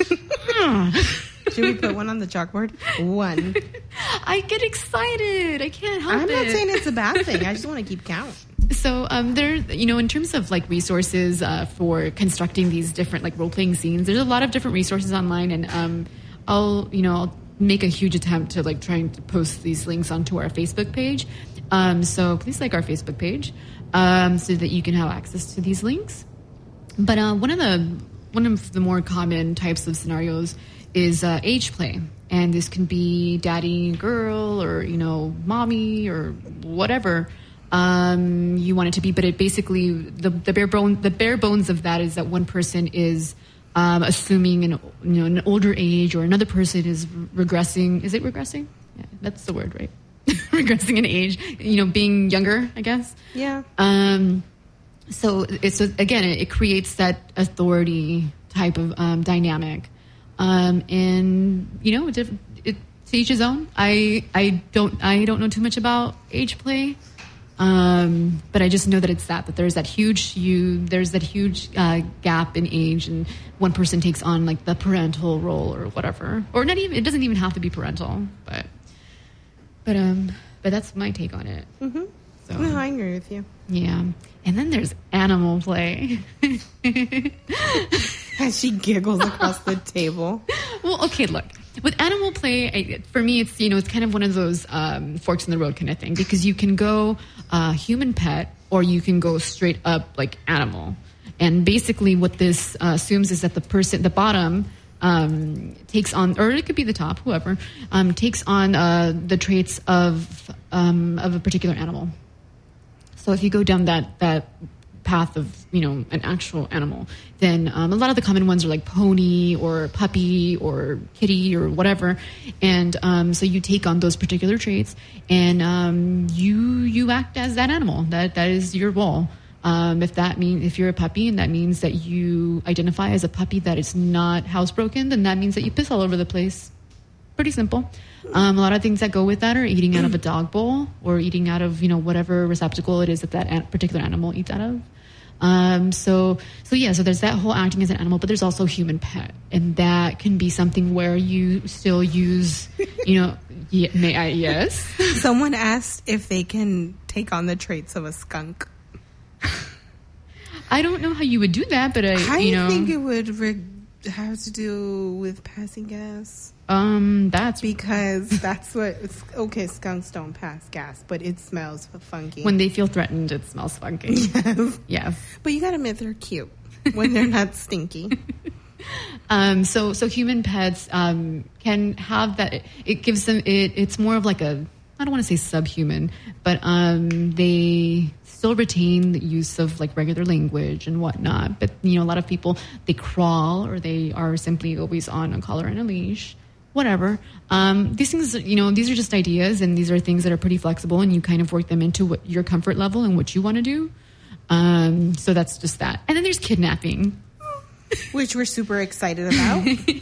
Should we put one on the chalkboard? One. I get excited. I can't help I'm it. not saying it's a bad thing. I just want to keep count. So um, there, you know, in terms of like resources uh, for constructing these different like role playing scenes, there's a lot of different resources online, and um, I'll, you know, I'll make a huge attempt to like trying to post these links onto our Facebook page. Um, so please like our Facebook page um, so that you can have access to these links. But uh, one of the one of the more common types of scenarios is uh, age play. And this can be daddy, girl, or, you know, mommy, or whatever um, you want it to be. But it basically, the, the bare bone, the bare bones of that is that one person is um, assuming an you know an older age or another person is regressing. Is it regressing? Yeah, that's the word, right? Regressing in age. You know, being younger, I guess. Yeah. Um. So it's again, it, it creates that authority type of um, dynamic, um, and you know, it, it to each his own. I I don't I don't know too much about age play. Um, but I just know that it's that, that there's that huge, you, there's that huge, uh, gap in age, and one person takes on like the parental role or whatever, or not even, it doesn't even have to be parental, but, but, um, but that's my take on it. Mm-hmm. So, No, I agree with you. yeah. And then there's animal play. As she giggles across the table. Well, okay, look. With animal play, I, for me, it's, you know, it's kind of one of those um, forks in the road kind of thing, because you can go uh, human pet or you can go straight up like animal. And basically what this uh, assumes is that the person, the bottom, um, takes on, or it could be the top, whoever, um, takes on uh, the traits of um, of a particular animal. So if you go down that that path of, you know, an actual animal, then um, a lot of the common ones are like pony or puppy or kitty or whatever, and um, so you take on those particular traits, and um, you you act as that animal. That that is your role. Um, if that mean if you're a puppy and that means that you identify as a puppy that is not housebroken, then that means that you piss all over the place. Pretty simple. Um, a lot of things that go with that are eating out of a dog bowl or eating out of, you know, whatever receptacle it is that that an- particular animal eats out of. Um, so, so yeah, so there's that whole acting as an animal, but there's also human pet, and that can be something where you still use, you know, y- may I, yes. Someone asked if they can take on the traits of a skunk. I don't know how you would do that, but I, I you know, think it would re- have to do with passing gas. um, that's Because that's what, it's, okay, skunks don't pass gas, but it smells funky. when they feel threatened, it smells funky. Yes. Yes. But you gotta admit they're cute when they're not stinky. Um, so, so human pets um, can have that. It gives them. It, it's more of like a. I don't want to say subhuman, but um, they still retain the use of like regular language and whatnot. But you know, a lot of people, they crawl or they are simply always on a collar and a leash, whatever. Um, these things, you know, these are just ideas, and these are things that are pretty flexible, and you kind of work them into what your comfort level and what you want to do. Um, so that's just that. And then there's kidnapping. Which we're super excited about.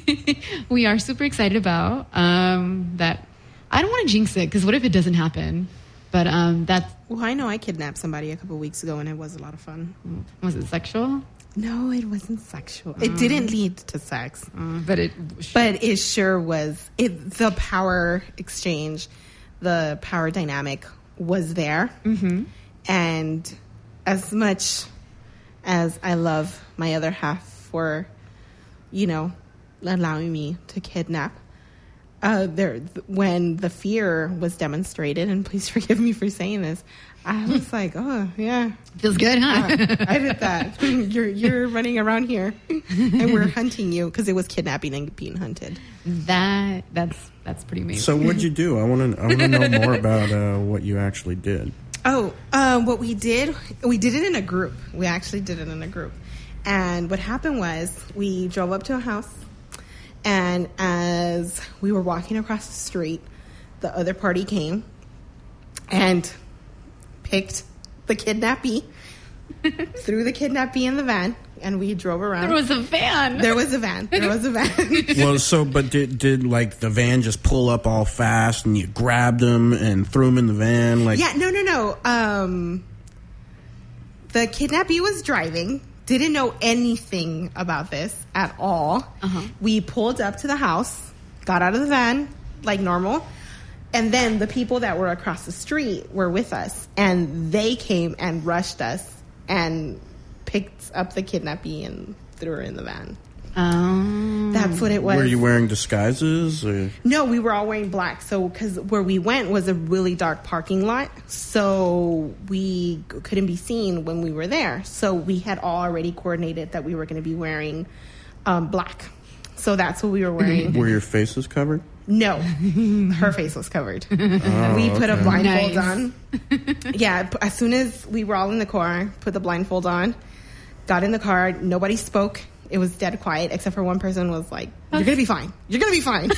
We are super excited about um, that. I don't want to jinx it, because what if it doesn't happen? But um, that's... Well, I know I kidnapped somebody a couple weeks ago, and it was a lot of fun. Was it sexual? No, it wasn't sexual. It didn't lead to sex. Uh, but it... But it sure was. It, the power exchange, the power dynamic was there. Mm-hmm. And as much as I love my other half for, you know, allowing me to kidnap, uh, there when the fear was demonstrated, and please forgive me for saying this, I was like, oh yeah, Feels good, huh? uh, I did that. You're you're running around here, and we're hunting you, because it was kidnapping and being hunted. that that's that's pretty amazing. So what'd you do? I want to I want to know more about uh, what you actually did. Oh, uh, what we did, we did it in a group. We actually did it in a group. And what happened was we drove up to a house, and as we were walking across the street, the other party came and picked the kidnappee, threw the kidnappee in the van, and we drove around. There was a van. There was a van. There was a van. Well, so but did did like the van just pull up all fast and you grabbed him and threw him in the van? Like Yeah, no, no, no. Um, the kidnappee was driving. Didn't know anything about this at all. Uh-huh. We pulled up to the house, got out of the van like normal, and then the people that were across the street were with us, and they came and rushed us and picked up the kidnappee and threw her in the van. Um, That's what it was. were you wearing disguises? Or? No, we were all wearing black. So, because where we went was a really dark parking lot, so we couldn't be seen when we were there. So we had already coordinated that we were going to be wearing um, black. So that's what we were wearing. Were your faces covered? No, her face was covered. We put a okay. blindfold Nice. on. Yeah, p- as soon as we were all in the car, put the blindfold on, got in the car. Nobody spoke. it was dead quiet, except for one person was like, "You're gonna be fine. You're gonna be fine."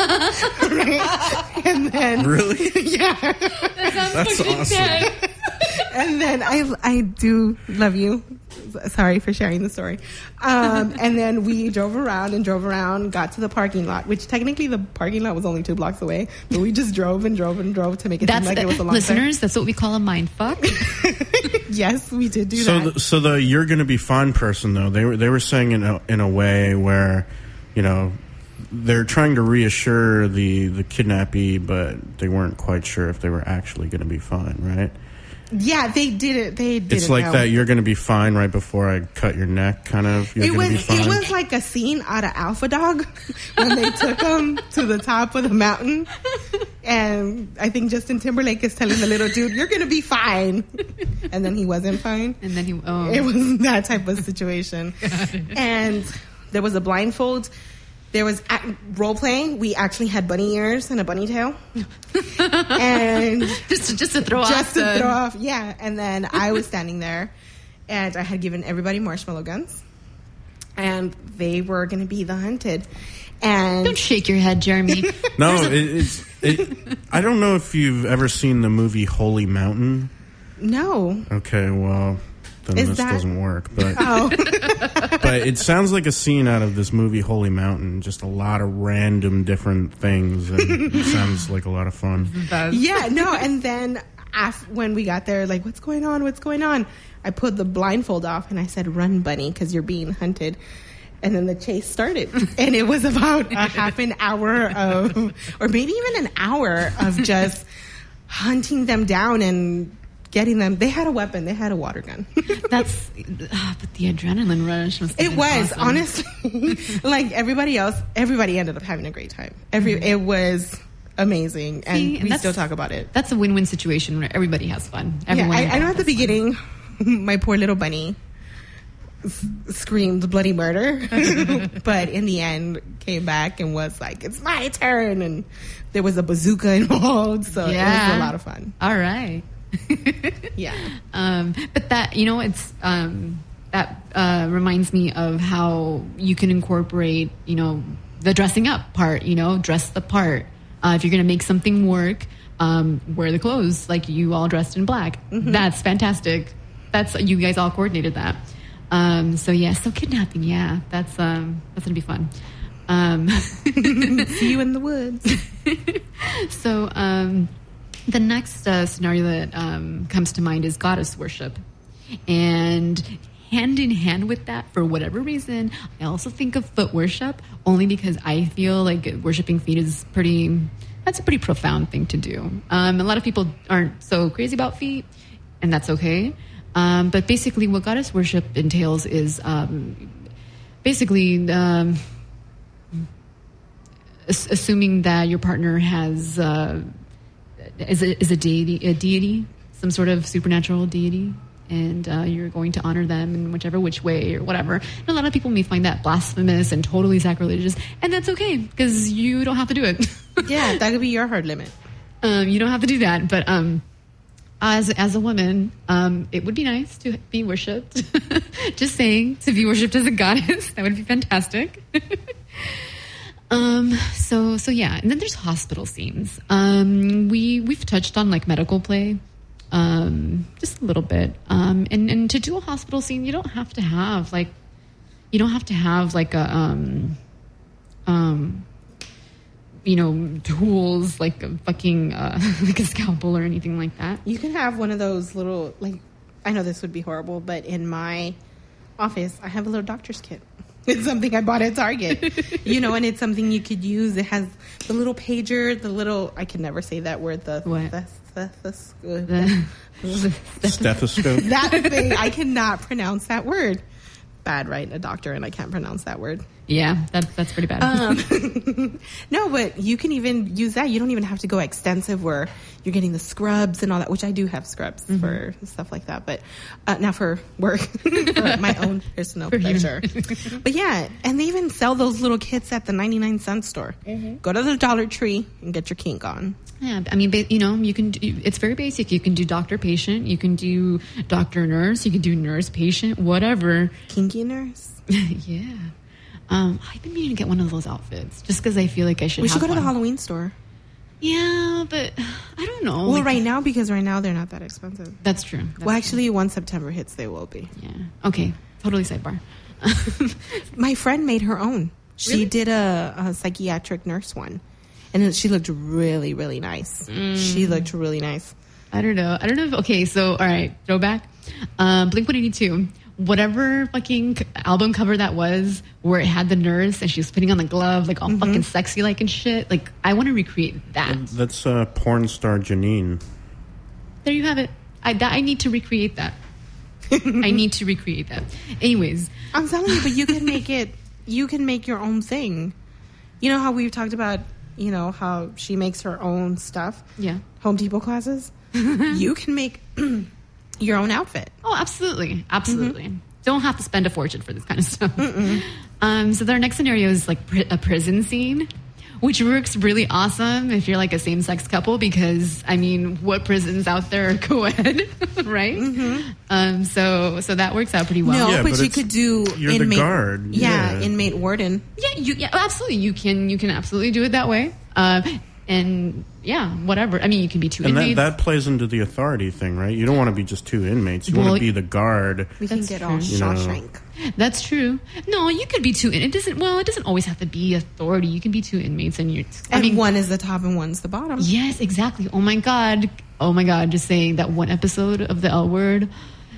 Right? And then, Really? yeah. That That's fucking awesome. intense. And then I I do love you. Sorry for sharing the story. Um, and then we drove around and drove around, got to the parking lot, which technically the parking lot was only two blocks away, but we just drove and drove and drove to make it That's seem like it was a long listeners. That's what we call a mind fuck. time. Yes, we did do So, that. the, so the you're going to be fine person though, they were they were saying in a, in a way where, you know, they're trying to reassure the the kidnappee, but they weren't quite sure if they were actually going to be fine, right? Yeah, they did it. They did It's it like know. that. You're going to be fine right before I cut your neck, kind of. You're It going was to be fine. it was like a scene out of Alpha Dog when they took him to the top of the mountain, and I think Justin Timberlake is telling the little dude, "You're gonna be fine," and then he wasn't fine. And then he, oh, It was that type of situation, and there was a blindfold. There was ac- role playing. We actually had bunny ears and a bunny tail, and just to, just to throw off. just to the- throw off, yeah. And then I was standing there, and I had given everybody marshmallow guns, and they were going to be the hunted. And Don't shake your head, Jeremy. No, it, it's. It, I don't know if you've ever seen the movie Holy Mountain. no, Okay, well, then Is this that- doesn't work. But oh, but it sounds like a scene out of this movie Holy Mountain. Just a lot of random different things, and it sounds like a lot of fun. yeah, no. And then af- when we got there, like, what's going on? What's going on? I put the blindfold off and I said, "Run, bunny, because you're being hunted." And then the chase started, and it was about a half an hour of, or maybe even an hour of just hunting them down and getting them. They had a weapon. They had a water gun. That's, ah, but the adrenaline rush must have It been was, awesome. honestly, like everybody else, everybody ended up having a great time. Every It was amazing, and See, and we that's- still talk about it. That's a win-win situation where everybody has fun. Everyone Yeah, I, I know involved at the has fun. beginning, my poor little bunny s- screamed bloody murder, but in the end came back and was like, "It's my turn," and there was a bazooka involved, so it Yeah. was a lot of fun. All right. Yeah. Um, but that, you know, it's um, that uh, reminds me of how you can incorporate, you know, the dressing up part, you know, dress the part. Uh, if you're going to make something work, um, wear the clothes, like you all dressed in black. That's fantastic. That's, you guys all coordinated that. Um, so yeah, so kidnapping, yeah, that's, um, that's going to be fun. Um, See you in the woods. So um, the next uh, scenario that um, comes to mind is goddess worship. And hand in hand with that, for whatever reason, I also think of foot worship, only because I feel like worshiping feet is pretty, that's a pretty profound thing to do. Um, a lot of people aren't so crazy about feet, and that's okay. Um, but basically what goddess worship entails is um, basically... Um, assuming that your partner has uh, is a, is a deity, a deity, some sort of supernatural deity, and uh, you're going to honor them in whichever which way or whatever. And a lot of people may find that blasphemous and totally sacrilegious, and that's okay because you don't have to do it. Yeah, that could be your hard limit. um, you don't have to do that, but um, as as a woman, um, it would be nice to be worshipped. Just saying, to be worshipped as a goddess, that would be fantastic. Um, so, so yeah, and then there's hospital scenes. Um, we, we've touched on like medical play, um, just a little bit. Um, and, and to do a hospital scene, you don't have to have like, you don't have to have like a, um, um, you know, tools like a fucking, uh, like a scalpel or anything like that. You can have one of those little, like, I know this would be horrible, but in my office, I have a little doctor's kit. It's something I bought at Target, you know, and it's something you could use. It has the little pager, the little, I can never say that word, the, What? the, the, the, The- Stethoscope. that thing. I cannot pronounce that word. Bad, right? A doctor, and I can't pronounce that word. Yeah, that's that's pretty bad. Um, no, but you can even use that. You don't even have to go extensive where you're getting the scrubs and all that, which I do have scrubs mm-hmm. for stuff like that. But uh, not for work, for my own personal For you. pleasure. But yeah, and they even sell those little kits at the ninety-nine cent store. Mm-hmm. Go to the Dollar Tree and get your kink on. Yeah, I mean, ba- you know, you can. Do, it's very basic. You can do doctor-patient. You can do doctor-nurse. You can do nurse-patient. Whatever. Kinky nurse. Yeah. Um, I've been meaning to get one of those outfits just because I feel like I should. We have should go to one. the Halloween store. Yeah, but I don't know. Well, like, right now because right now they're not that expensive. That's true. That's well, actually, once September hits, they will be. true. Yeah. Okay. Totally sidebar. My friend made her own. She Really? did a, a psychiatric nurse one, and it, she looked really, really nice. Mm. She looked really nice. I don't know. I don't know. If, okay, so all right, throwback. Um, Blink one eighty-two. Whatever fucking c- album cover that was, where it had the nurse and she was putting on the glove, like all fucking sexy, like and shit. Like I want to recreate that. That's uh, porn star Janine. There you have it. I that, I need to recreate that. I need to recreate that. Anyways, I'm telling you, but you can make it. You can make your own thing. You know how we've talked about, you know, how she makes her own stuff. yeah. Home Depot classes. You can make your own outfit. Oh, absolutely, absolutely. Mm-hmm. Don't have to spend a fortune for this kind of stuff. Um, so their next scenario is like pr- a prison scene, which works really awesome if you're like a same-sex couple because I mean, what prisons out there are co-ed, right? Mm-hmm. Um, so so that works out pretty well. No, Yeah, but, but you it's- could do you're the inmate, guard. Yeah, Yeah. inmate warden. Yeah, you yeah, absolutely. You can you can absolutely do it that way. Uh, and yeah, whatever. I mean, you can be two And that, inmates. that plays into the authority thing, right? You don't want to be just two inmates. You Well, want to be the guard. We can That's get true. all You know. Shawshank. That's true. No, you could be two. It doesn't. Well, it doesn't always have to be authority. You can be two inmates, and you're. I And mean, one is the top and one's the bottom. yes, exactly. Oh my god. Oh my god. Just saying that one episode of the L Word.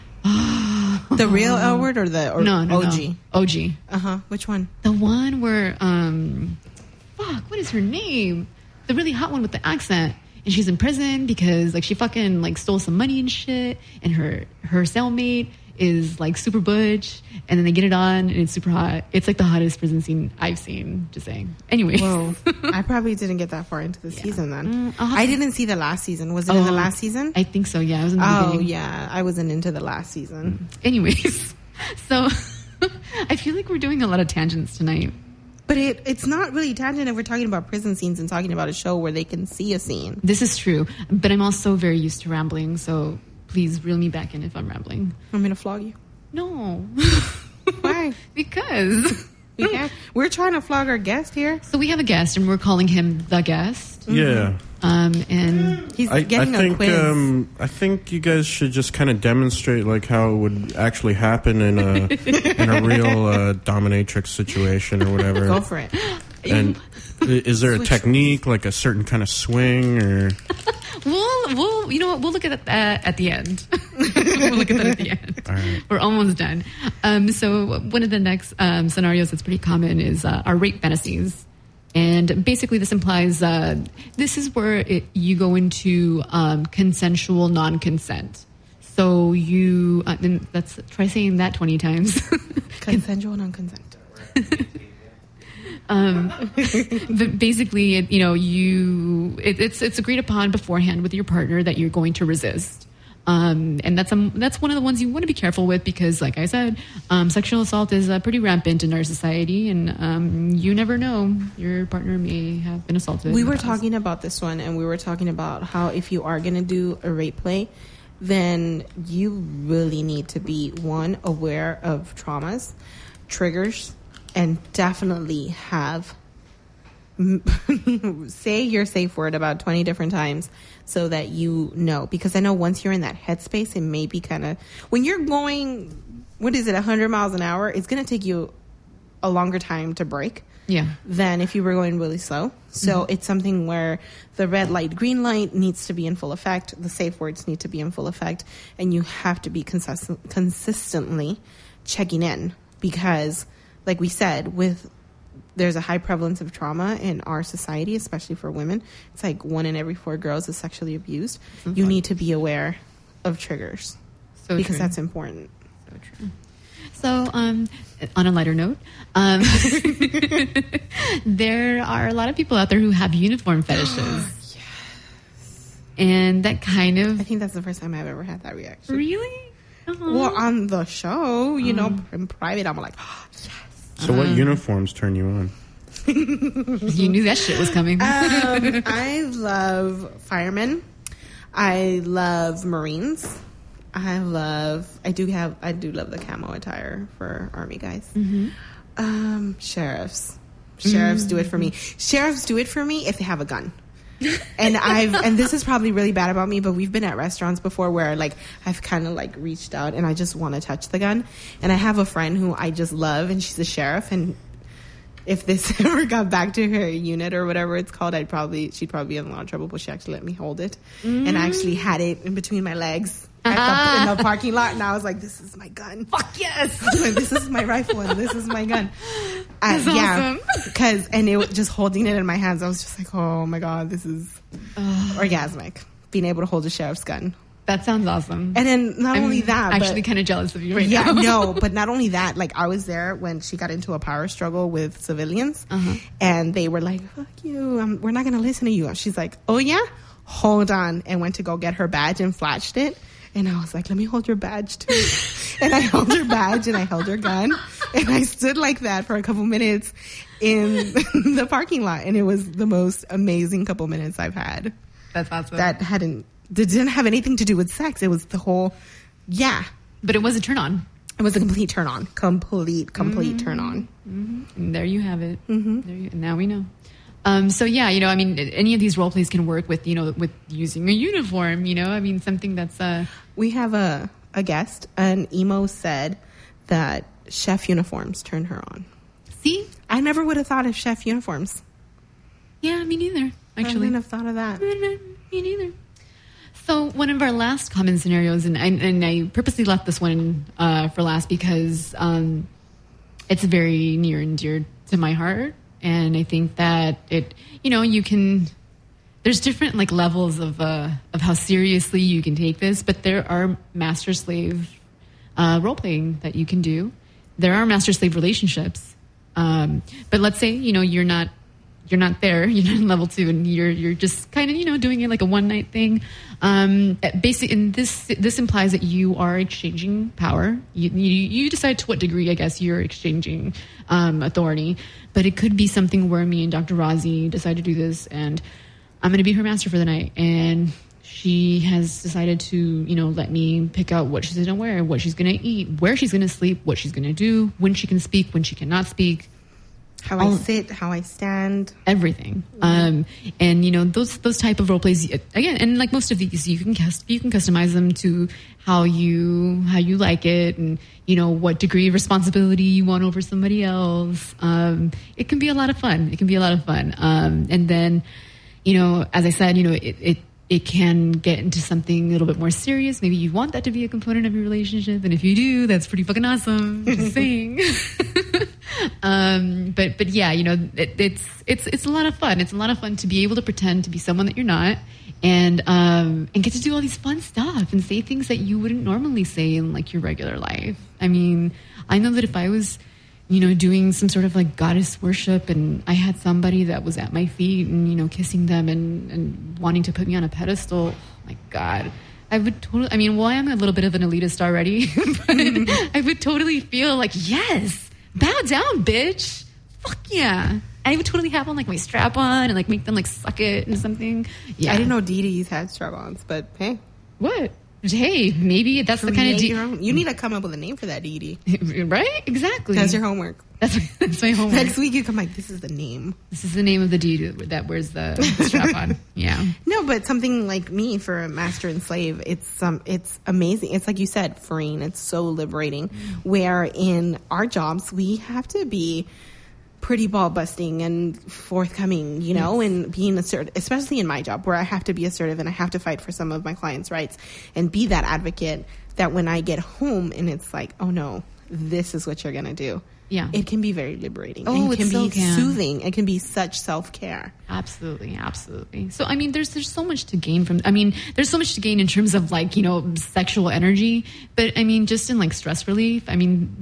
The real L word or the or No, no, O G? no. O G. Uh huh. Which one? The one where um, fuck. What is her name? The really hot one with the accent. And she's in prison because like she fucking like stole some money and shit. And her her cellmate is like super butch. And then they get it on and it's super hot. It's like the hottest prison scene I've seen. Just saying. Anyway. Whoa. I probably didn't get that far into the season then. Mm, I'll have I to- didn't see the last season. Was it in the Oh, last season? I think so. Yeah, I was in the Oh, beginning. yeah. I wasn't into the last season. Anyways, so I feel like we're doing a lot of tangents tonight. But it it's not really tangent if we're talking about prison scenes and talking about a show where they can see a scene. This is true, but I'm also very used to rambling, so please reel me back in if I'm rambling. I'm going to flog you. No. Why? Because. We can't. We're trying to flog our guest here. So we have a guest, and we're calling him the guest. Yeah. Um, and He's I, I getting a think quiz. um, I think you guys should just kind of demonstrate like how it would actually happen in a in a real uh, dominatrix situation or whatever. Go for it. And i- is there a Switch. technique, like a certain kind of swing, or we'll, we'll, you know what? We'll look at that at the end. We'll look at that at the end. All right. We're almost done. Um, so one of the next um, scenarios that's pretty common is uh, our rape fantasies. And basically this implies uh, this is where it, you go into um, consensual non-consent. So you, uh, and that's, try saying that twenty times. Consensual non-consent. Um, but basically, it, you know, you it, it's it's agreed upon beforehand with your partner that you're going to resist, um, and that's um that's one of the ones you want to be careful with because, like I said, um, sexual assault is uh, pretty rampant in our society, and um, you never know, your partner may have been assaulted. We in the were past. talking about this one, and we were talking about how if you are going to do a rape play, then you really need to be, one, aware of traumas, triggers, and definitely have say your safe word about twenty different times so that you know. Because I know once you're in that headspace, it may be kind of... When you're going, what is it, one hundred miles an hour, it's going to take you a longer time to break Yeah. than if you were going really slow. So it's something where the red light, green light needs to be in full effect. The safe words need to be in full effect. And you have to be consistent, consistently checking in because, like we said, with there's a high prevalence of trauma in our society, especially for women. It's like one in every four girls is sexually abused. You need to be aware of triggers So because true. that's important. So true. So, um, on a lighter note, um, there are a lot of people out there who have uniform fetishes. Yes. And that kind I of... think that's the first time I've ever had that reaction. Really? Uh-huh. Well, on the show, you know, in private, I'm like, oh, yes. So, what uniforms turn you on? You knew that shit was coming. um, I love firemen. I love Marines. I love. I do have. I do love the camo attire for Army guys. Mm-hmm. Um, sheriffs. Sheriffs mm-hmm. do it for me. Sheriffs do it for me if they have a gun. And I've and this is probably really bad about me, but we've been at restaurants before where like I've kind of like reached out and I just want to touch the gun. And I have a friend who I just love, and she's a sheriff. And if this ever got back to her unit or whatever it's called, I'd probably she'd probably be in a lot of trouble. But she actually let me hold it, mm. and I actually had it in between my legs at the, in the parking lot. And I was like, "This is my gun. Fuck yes! This is my rifle, and this is my gun." Uh, That's yeah, awesome. Because and it was just holding it in my hands. I was just like, "Oh my god, this is oh. orgasmic." Being able to hold a sheriff's gun. That sounds awesome. And then not I'm only that, actually but, kind of jealous of you right yeah, now. no, but not only that, like I was there when she got into a power struggle with civilians, uh-huh. and they were like, "Fuck you, um, we're not going to listen to you." And she's like, "Oh yeah, hold on," and went to go get her badge and flashed it. And I was like, "Let me hold your badge too." And I held her badge and I held her gun, and I stood like that for a couple minutes in the parking lot, and it was the most amazing couple minutes I've had. That's awesome. That hadn't. It didn't have anything to do with sex. It was the whole, yeah. But it was a turn on. It was a complete turn on. Complete, complete mm-hmm. turn on. Mm-hmm. And there you have it. Mm-hmm. There you, now we know. Um, so yeah, you know, I mean, any of these role plays can work with, you know, with using a uniform, you know, I mean, something that's, uh, we have a, a guest, and Emo said that chef uniforms turn her on. See? I never would have thought of chef uniforms. Yeah, me neither, actually. I wouldn't have thought of that. Me neither. So one of our last common scenarios, and I, and I purposely left this one uh, for last because um, it's very near and dear to my heart, and I think that it, you know, you can. There's different like levels of uh, of how seriously you can take this, but there are master slave uh, role playing that you can do. There are master slave relationships, um, but let's say you know you're not. You're not there, you're not in level two, and you're you're just kind of, you know, doing it like a one night thing. Um, basically, and this this implies that you are exchanging power. You, you you decide to what degree, I guess, you're exchanging um, authority. But it could be something where me and Doctor Razi decide to do this, and I'm going to be her master for the night, and she has decided to, you know, let me pick out what she's going to wear, what she's going to eat, where she's going to sleep, what she's going to do, when she can speak, when she cannot speak. How I sit, how I stand, everything. Mm-hmm. Um, and you know those those type of role plays again, and like most of these, you can cust- you can customize them to how you how you like it, and you know what degree of responsibility you want over somebody else. Um, it can be a lot of fun. It can be a lot of fun. Um, and then, you know, as I said, you know, it. it It can get into something a little bit more serious. Maybe you want that to be a component of your relationship, and if you do, that's pretty fucking awesome. Just saying. um, but but yeah, you know, it, it's it's it's a lot of fun. It's a lot of fun to be able to pretend to be someone that you're not, and um, and get to do all these fun stuff and say things that you wouldn't normally say in like your regular life. I mean, I know that if I was, you know, doing some sort of like goddess worship, and I had somebody that was at my feet and, you know, kissing them and, and wanting to put me on a pedestal. Oh my God. I would totally, I mean, well, I am a little bit of an elitist already, but mm-hmm. I would totally feel like, yes, bow down, bitch. Fuck yeah. I would totally have on like my strap on and like make them like suck it and something. Yeah. I didn't know D Ds had strap-ons, but hey. What? Hey, maybe that's Create the kind of... your own. You need to come up with a name for that D D. Right? Exactly. That's your homework. That's, that's my homework. Next week you come like, this is the name. This is the name of the D D that wears the, the strap on. Yeah. No, but something like me for a master and slave, it's um, it's amazing. It's like you said, freeing. It's so liberating. Mm. Where in our jobs, we have to be pretty ball busting and forthcoming, you know, yes. and being assertive, especially in my job where I have to be assertive and I have to fight for some of my clients' rights and be that advocate that when I get home and it's like, oh no, this is what you're going to do. Yeah. It can be very liberating. Oh, it can it so be can. soothing. It can be such self-care. Absolutely, absolutely. So, I mean, there's there's so much to gain from, I mean, there's so much to gain in terms of like, you know, sexual energy, but I mean, just in like stress relief, I mean,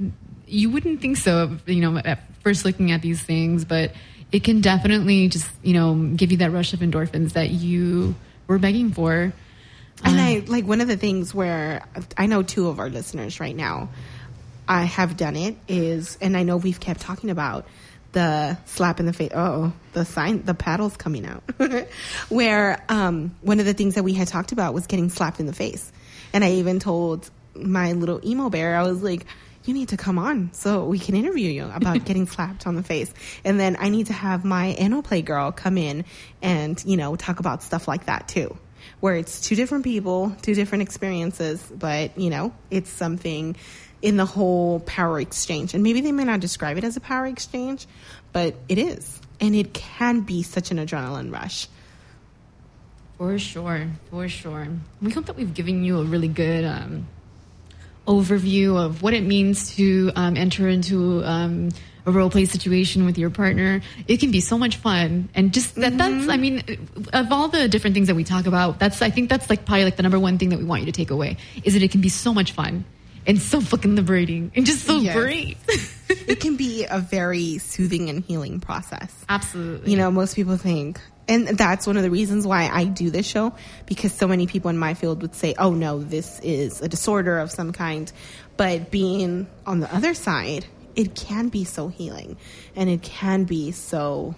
you wouldn't think so, you know, at first looking at these things, but it can definitely just, you know, give you that rush of endorphins that you were begging for. And Uh, I like one of the things where I know two of our listeners right now, I have done it is, and I know we've kept talking about the slap in the face. Oh, the sign, the paddle's coming out. Where um, one of the things that we had talked about was getting slapped in the face, and I even told my little emo bear, I was like, you need to come on so we can interview you about getting slapped on the face. And then I need to have my Anno Play girl come in and, you know, talk about stuff like that too, where it's two different people, two different experiences, but, you know, it's something in the whole power exchange. And maybe they may not describe it as a power exchange, but it is. And it can be such an adrenaline rush. For sure, for sure. We hope that we've given you a really good um, overview of what it means to um, enter into um, a role play situation with your partner. It can be so much fun, and just that, that's, I mean, of all the different things that we talk about, that's, I think that's like probably like the number one thing that we want you to take away, is that it can be so much fun and so fucking liberating and just so Yes. great. It can be a very soothing and healing process. Absolutely. You know, most people think, and that's one of the reasons why I do this show, because so many people in my field would say, oh no, this is a disorder of some kind. But being on the other side, it can be so healing, and it can be so,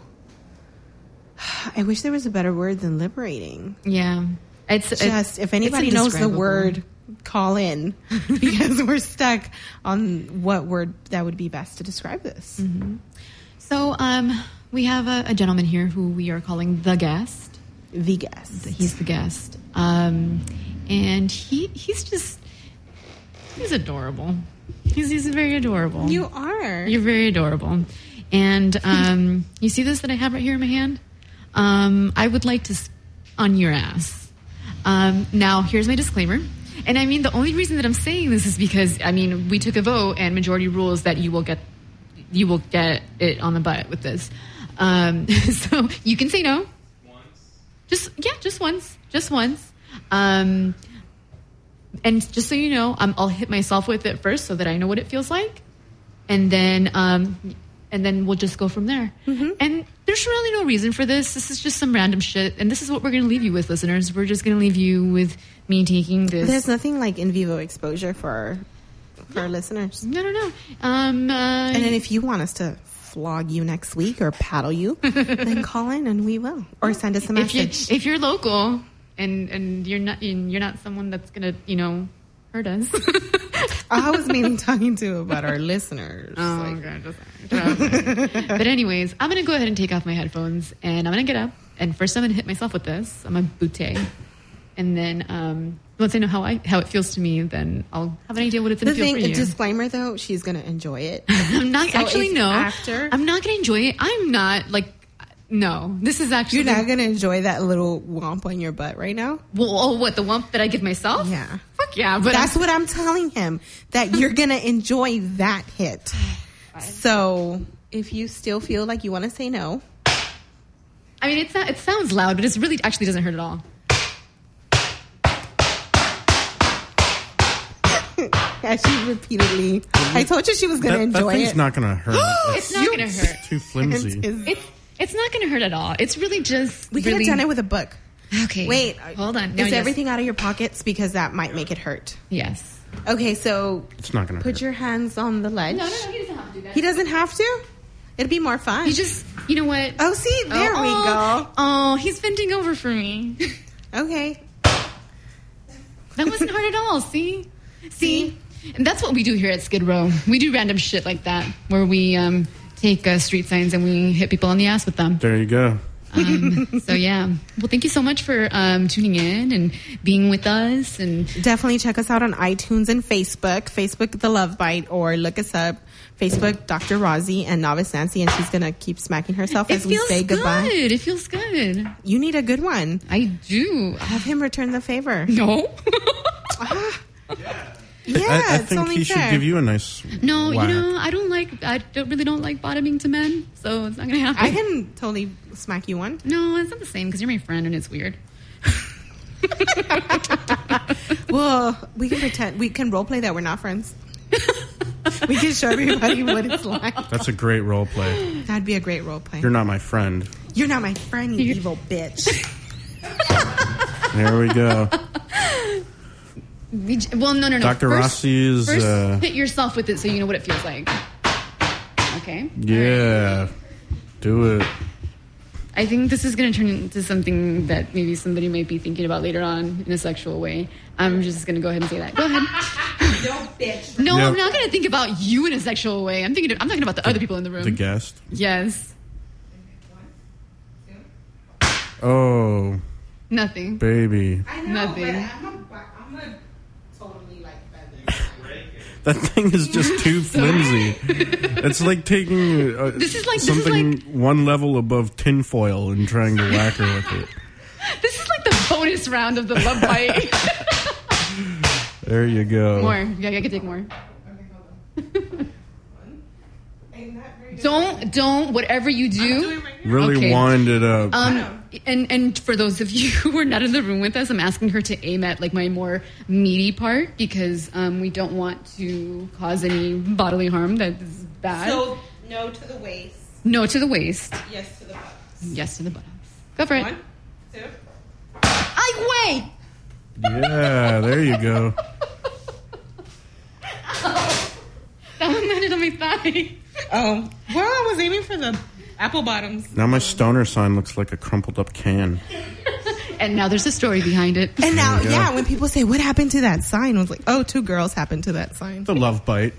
I wish there was a better word than liberating. Yeah. It's Just, if anybody it's knows the indescribable. word, call in, because we're stuck on what word that would be best to describe this. Mm-hmm. So um, we have a, a gentleman here who we are calling the guest. The guest. He's the guest. Um, and he he's just, he's adorable. He's, he's very adorable. You are. You're very adorable. And um, you see this that I have right here in my hand? Um, I would like to s- on your ass. Um, now, here's my disclaimer. And I mean, the only reason that I'm saying this is because, I mean, we took a vote and majority rules that you will get, you will get it on the butt with this. Um, so you can say no. Once. Just, yeah, just once. Just once. Um, and just so you know, um, I'll hit myself with it first so that I know what it feels like. And then, um, and then we'll just go from there. Mm-hmm. And there's really no reason for this. This is just some random shit. And this is what we're going to leave you with, listeners. We're just going to leave you with me taking this. There's nothing like in vivo exposure for our, for our listeners. No, no, no. Um, uh, And then if you want us to flog you next week or paddle you, then call in and we will. Or send us a if you message. if you're local and and you're not and you're not someone that's gonna you know hurt us. I was mainly talking to about our listeners. Oh, Like, God, just- but anyways, I'm gonna go ahead and take off my headphones and I'm gonna get up and first I'm gonna hit myself with this. I'm a bootay, and then um, once I know how I how it feels to me, then I'll have an idea what it's the gonna feel thing, for a you. disclaimer though, she's gonna enjoy it. I'm not So actually if no. after- I'm not gonna enjoy it. I'm not like no. This is actually You're not gonna enjoy that little womp on your butt right now. well, oh, what the wump that I give myself? Yeah. Fuck yeah, but That's what I'm telling him, that you're gonna enjoy that hit. So if you still feel like you want to say no, I mean, it's not, it sounds loud, but it really actually doesn't hurt at all. as she repeatedly, I told you she was gonna That, that enjoy thing's it. not going to hurt. It's not You- going to hurt. Too flimsy. It's- It's it's not going to hurt at all. It's really just we could really, have done it with a book. Okay, Wait, hold on. No, Is yes. everything out of your pockets, because that might make it hurt? Yes. Okay, so It's not going to hurt. put your hands on the ledge. No, no, no. He doesn't have to do that. He doesn't have to. It'd be more fun. He just, you know what? oh, see, there oh, we oh, Oh, he's bending over for me. go. Okay. That wasn't hard at all. See, see, and that's what we do here at Skid Row. We do random shit like that, where we um, take uh, street signs and we hit people on the ass with them. There you go. Um, so yeah, well, thank you so much for um, tuning in and being with us. And Definitely check us out on iTunes and Facebook. Facebook, The Love Bite, or look us up. Facebook, Doctor Rozzy and Novice Nancy, and she's gonna keep smacking herself it as we feels say goodbye. good. It feels good. You need a good one. I do. Have him return the favor. No. Yeah, I, I it's think only he fair. should give you a nice No, whack. you know, I don't like. I don't really don't like bottoming to men, so it's not gonna happen. I can totally smack you one. No, it's not the same because you're my friend and it's weird. Well, we can pretend we can role play that we're not friends. We can show everybody what it's like. That's a great role play. That'd be a great role play. You're not my friend. You're not my friend, you evil bitch. There we go. We, well, no, no, no. Doctor First- Rossi is. First, Uh, hit yourself with it so you know what it feels like. Okay? yeah. Do it. I think this is going to turn into something that maybe somebody might be thinking about later on in a sexual way. I'm just going to go ahead and say that. Go ahead. No, bitch. No, Yep. I'm not going to think about you in a sexual way. I'm thinking. I'm talking about the other people in the room. The guest. Yes. Oh, Nothing. baby. I know, Nothing. but I'm a, I'm a totally like feather. That thing is just too flimsy. It's like taking uh, This is like- this is something like- one level above tinfoil and trying to whack her with it. This is like the bonus round of the love bite. There you go. More. Yeah, I can take more. Don't, don't, whatever you do. Really Okay. wind it up. Um, and and for those of you who are not in the room with us, I'm asking her to aim at like my more meaty part because um, we don't want to cause any bodily harm that is bad. So, no to the waist, No to the waist. yes to the buttocks. Yes to the buttocks. Go for it. One, two. I wait. Yeah, there you go. That one landed on my thigh. Oh, well, I was aiming for the apple bottoms. Now my stoner sign looks like a crumpled up can. And now there's a story behind it. And now, There you go. yeah, when people say, what happened to that sign? I was like, oh, two girls happened to that sign. The love bite.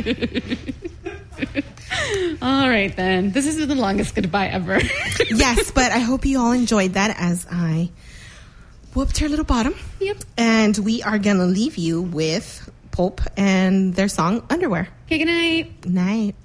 All right, then. This is the longest goodbye ever. Yes, but I hope you all enjoyed that as I whooped her little bottom. Yep. And we are going to leave you with Pulp and their song, Underwear. Okay, good night. Night.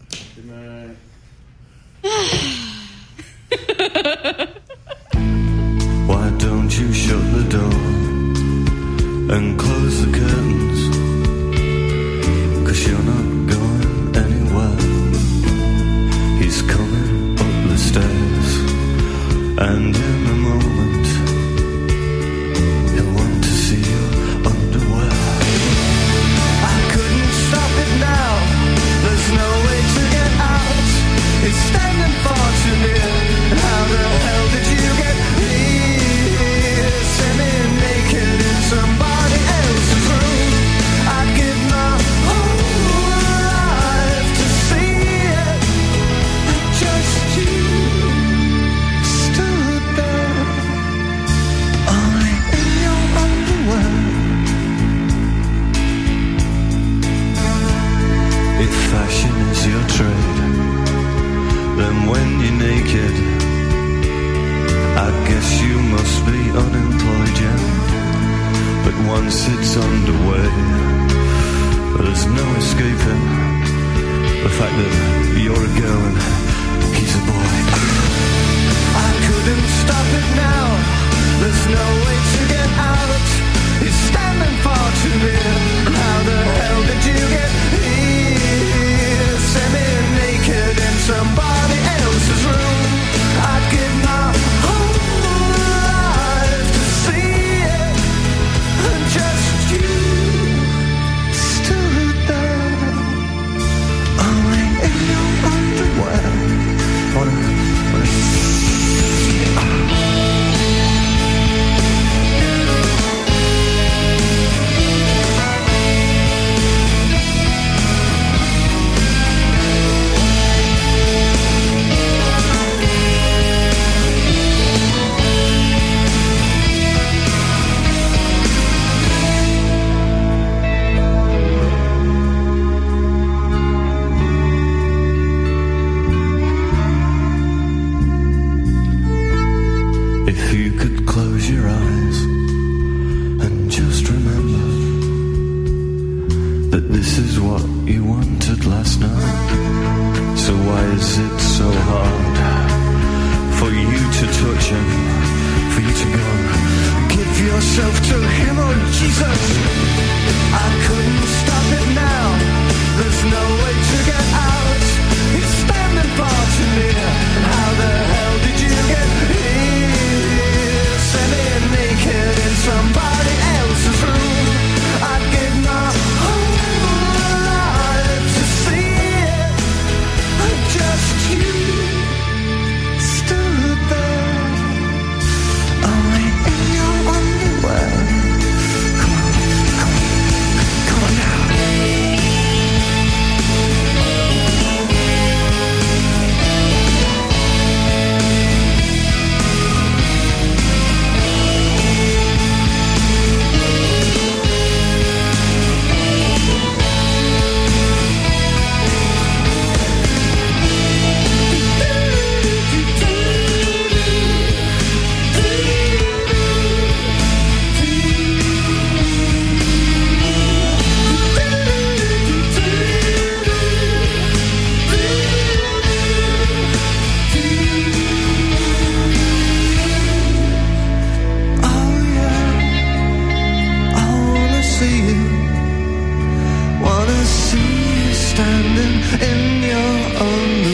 Why don't you shut the door and close the curtains? Cause you're not going anywhere. He's coming up the stairs, and in a moment he'll want to see your underwear. I couldn't stop it now, there's no way to get out. It's standing far too near. How the hell did you get here? Semi-naked in somebody else's room. I'd give my whole life to see it. Just you stood there, only in your underwear. If fashion is your trade, then when you're naked, I guess you must be unemployed, yeah. But once it's underway, there's no escaping the fact that you're a girl and he's a boy. I couldn't stop it now, there's no way to get out. He's standing far too near. How the hell did you get here? Semi-naked in somebody else's room. I'd give my whole life to see it. And just you stood there, only in your underwear. Wanna, if you could close your eyes and just remember that this is what you wanted last night. So why is it so hard for you to touch him, for you to go and give yourself to him? Oh Jesus, I couldn't stop it now, there's no way to get out. He's standing far too near. How the hell did you get here? Semi-naked in somebody else's room. I'd give my whole life to see in your underwear.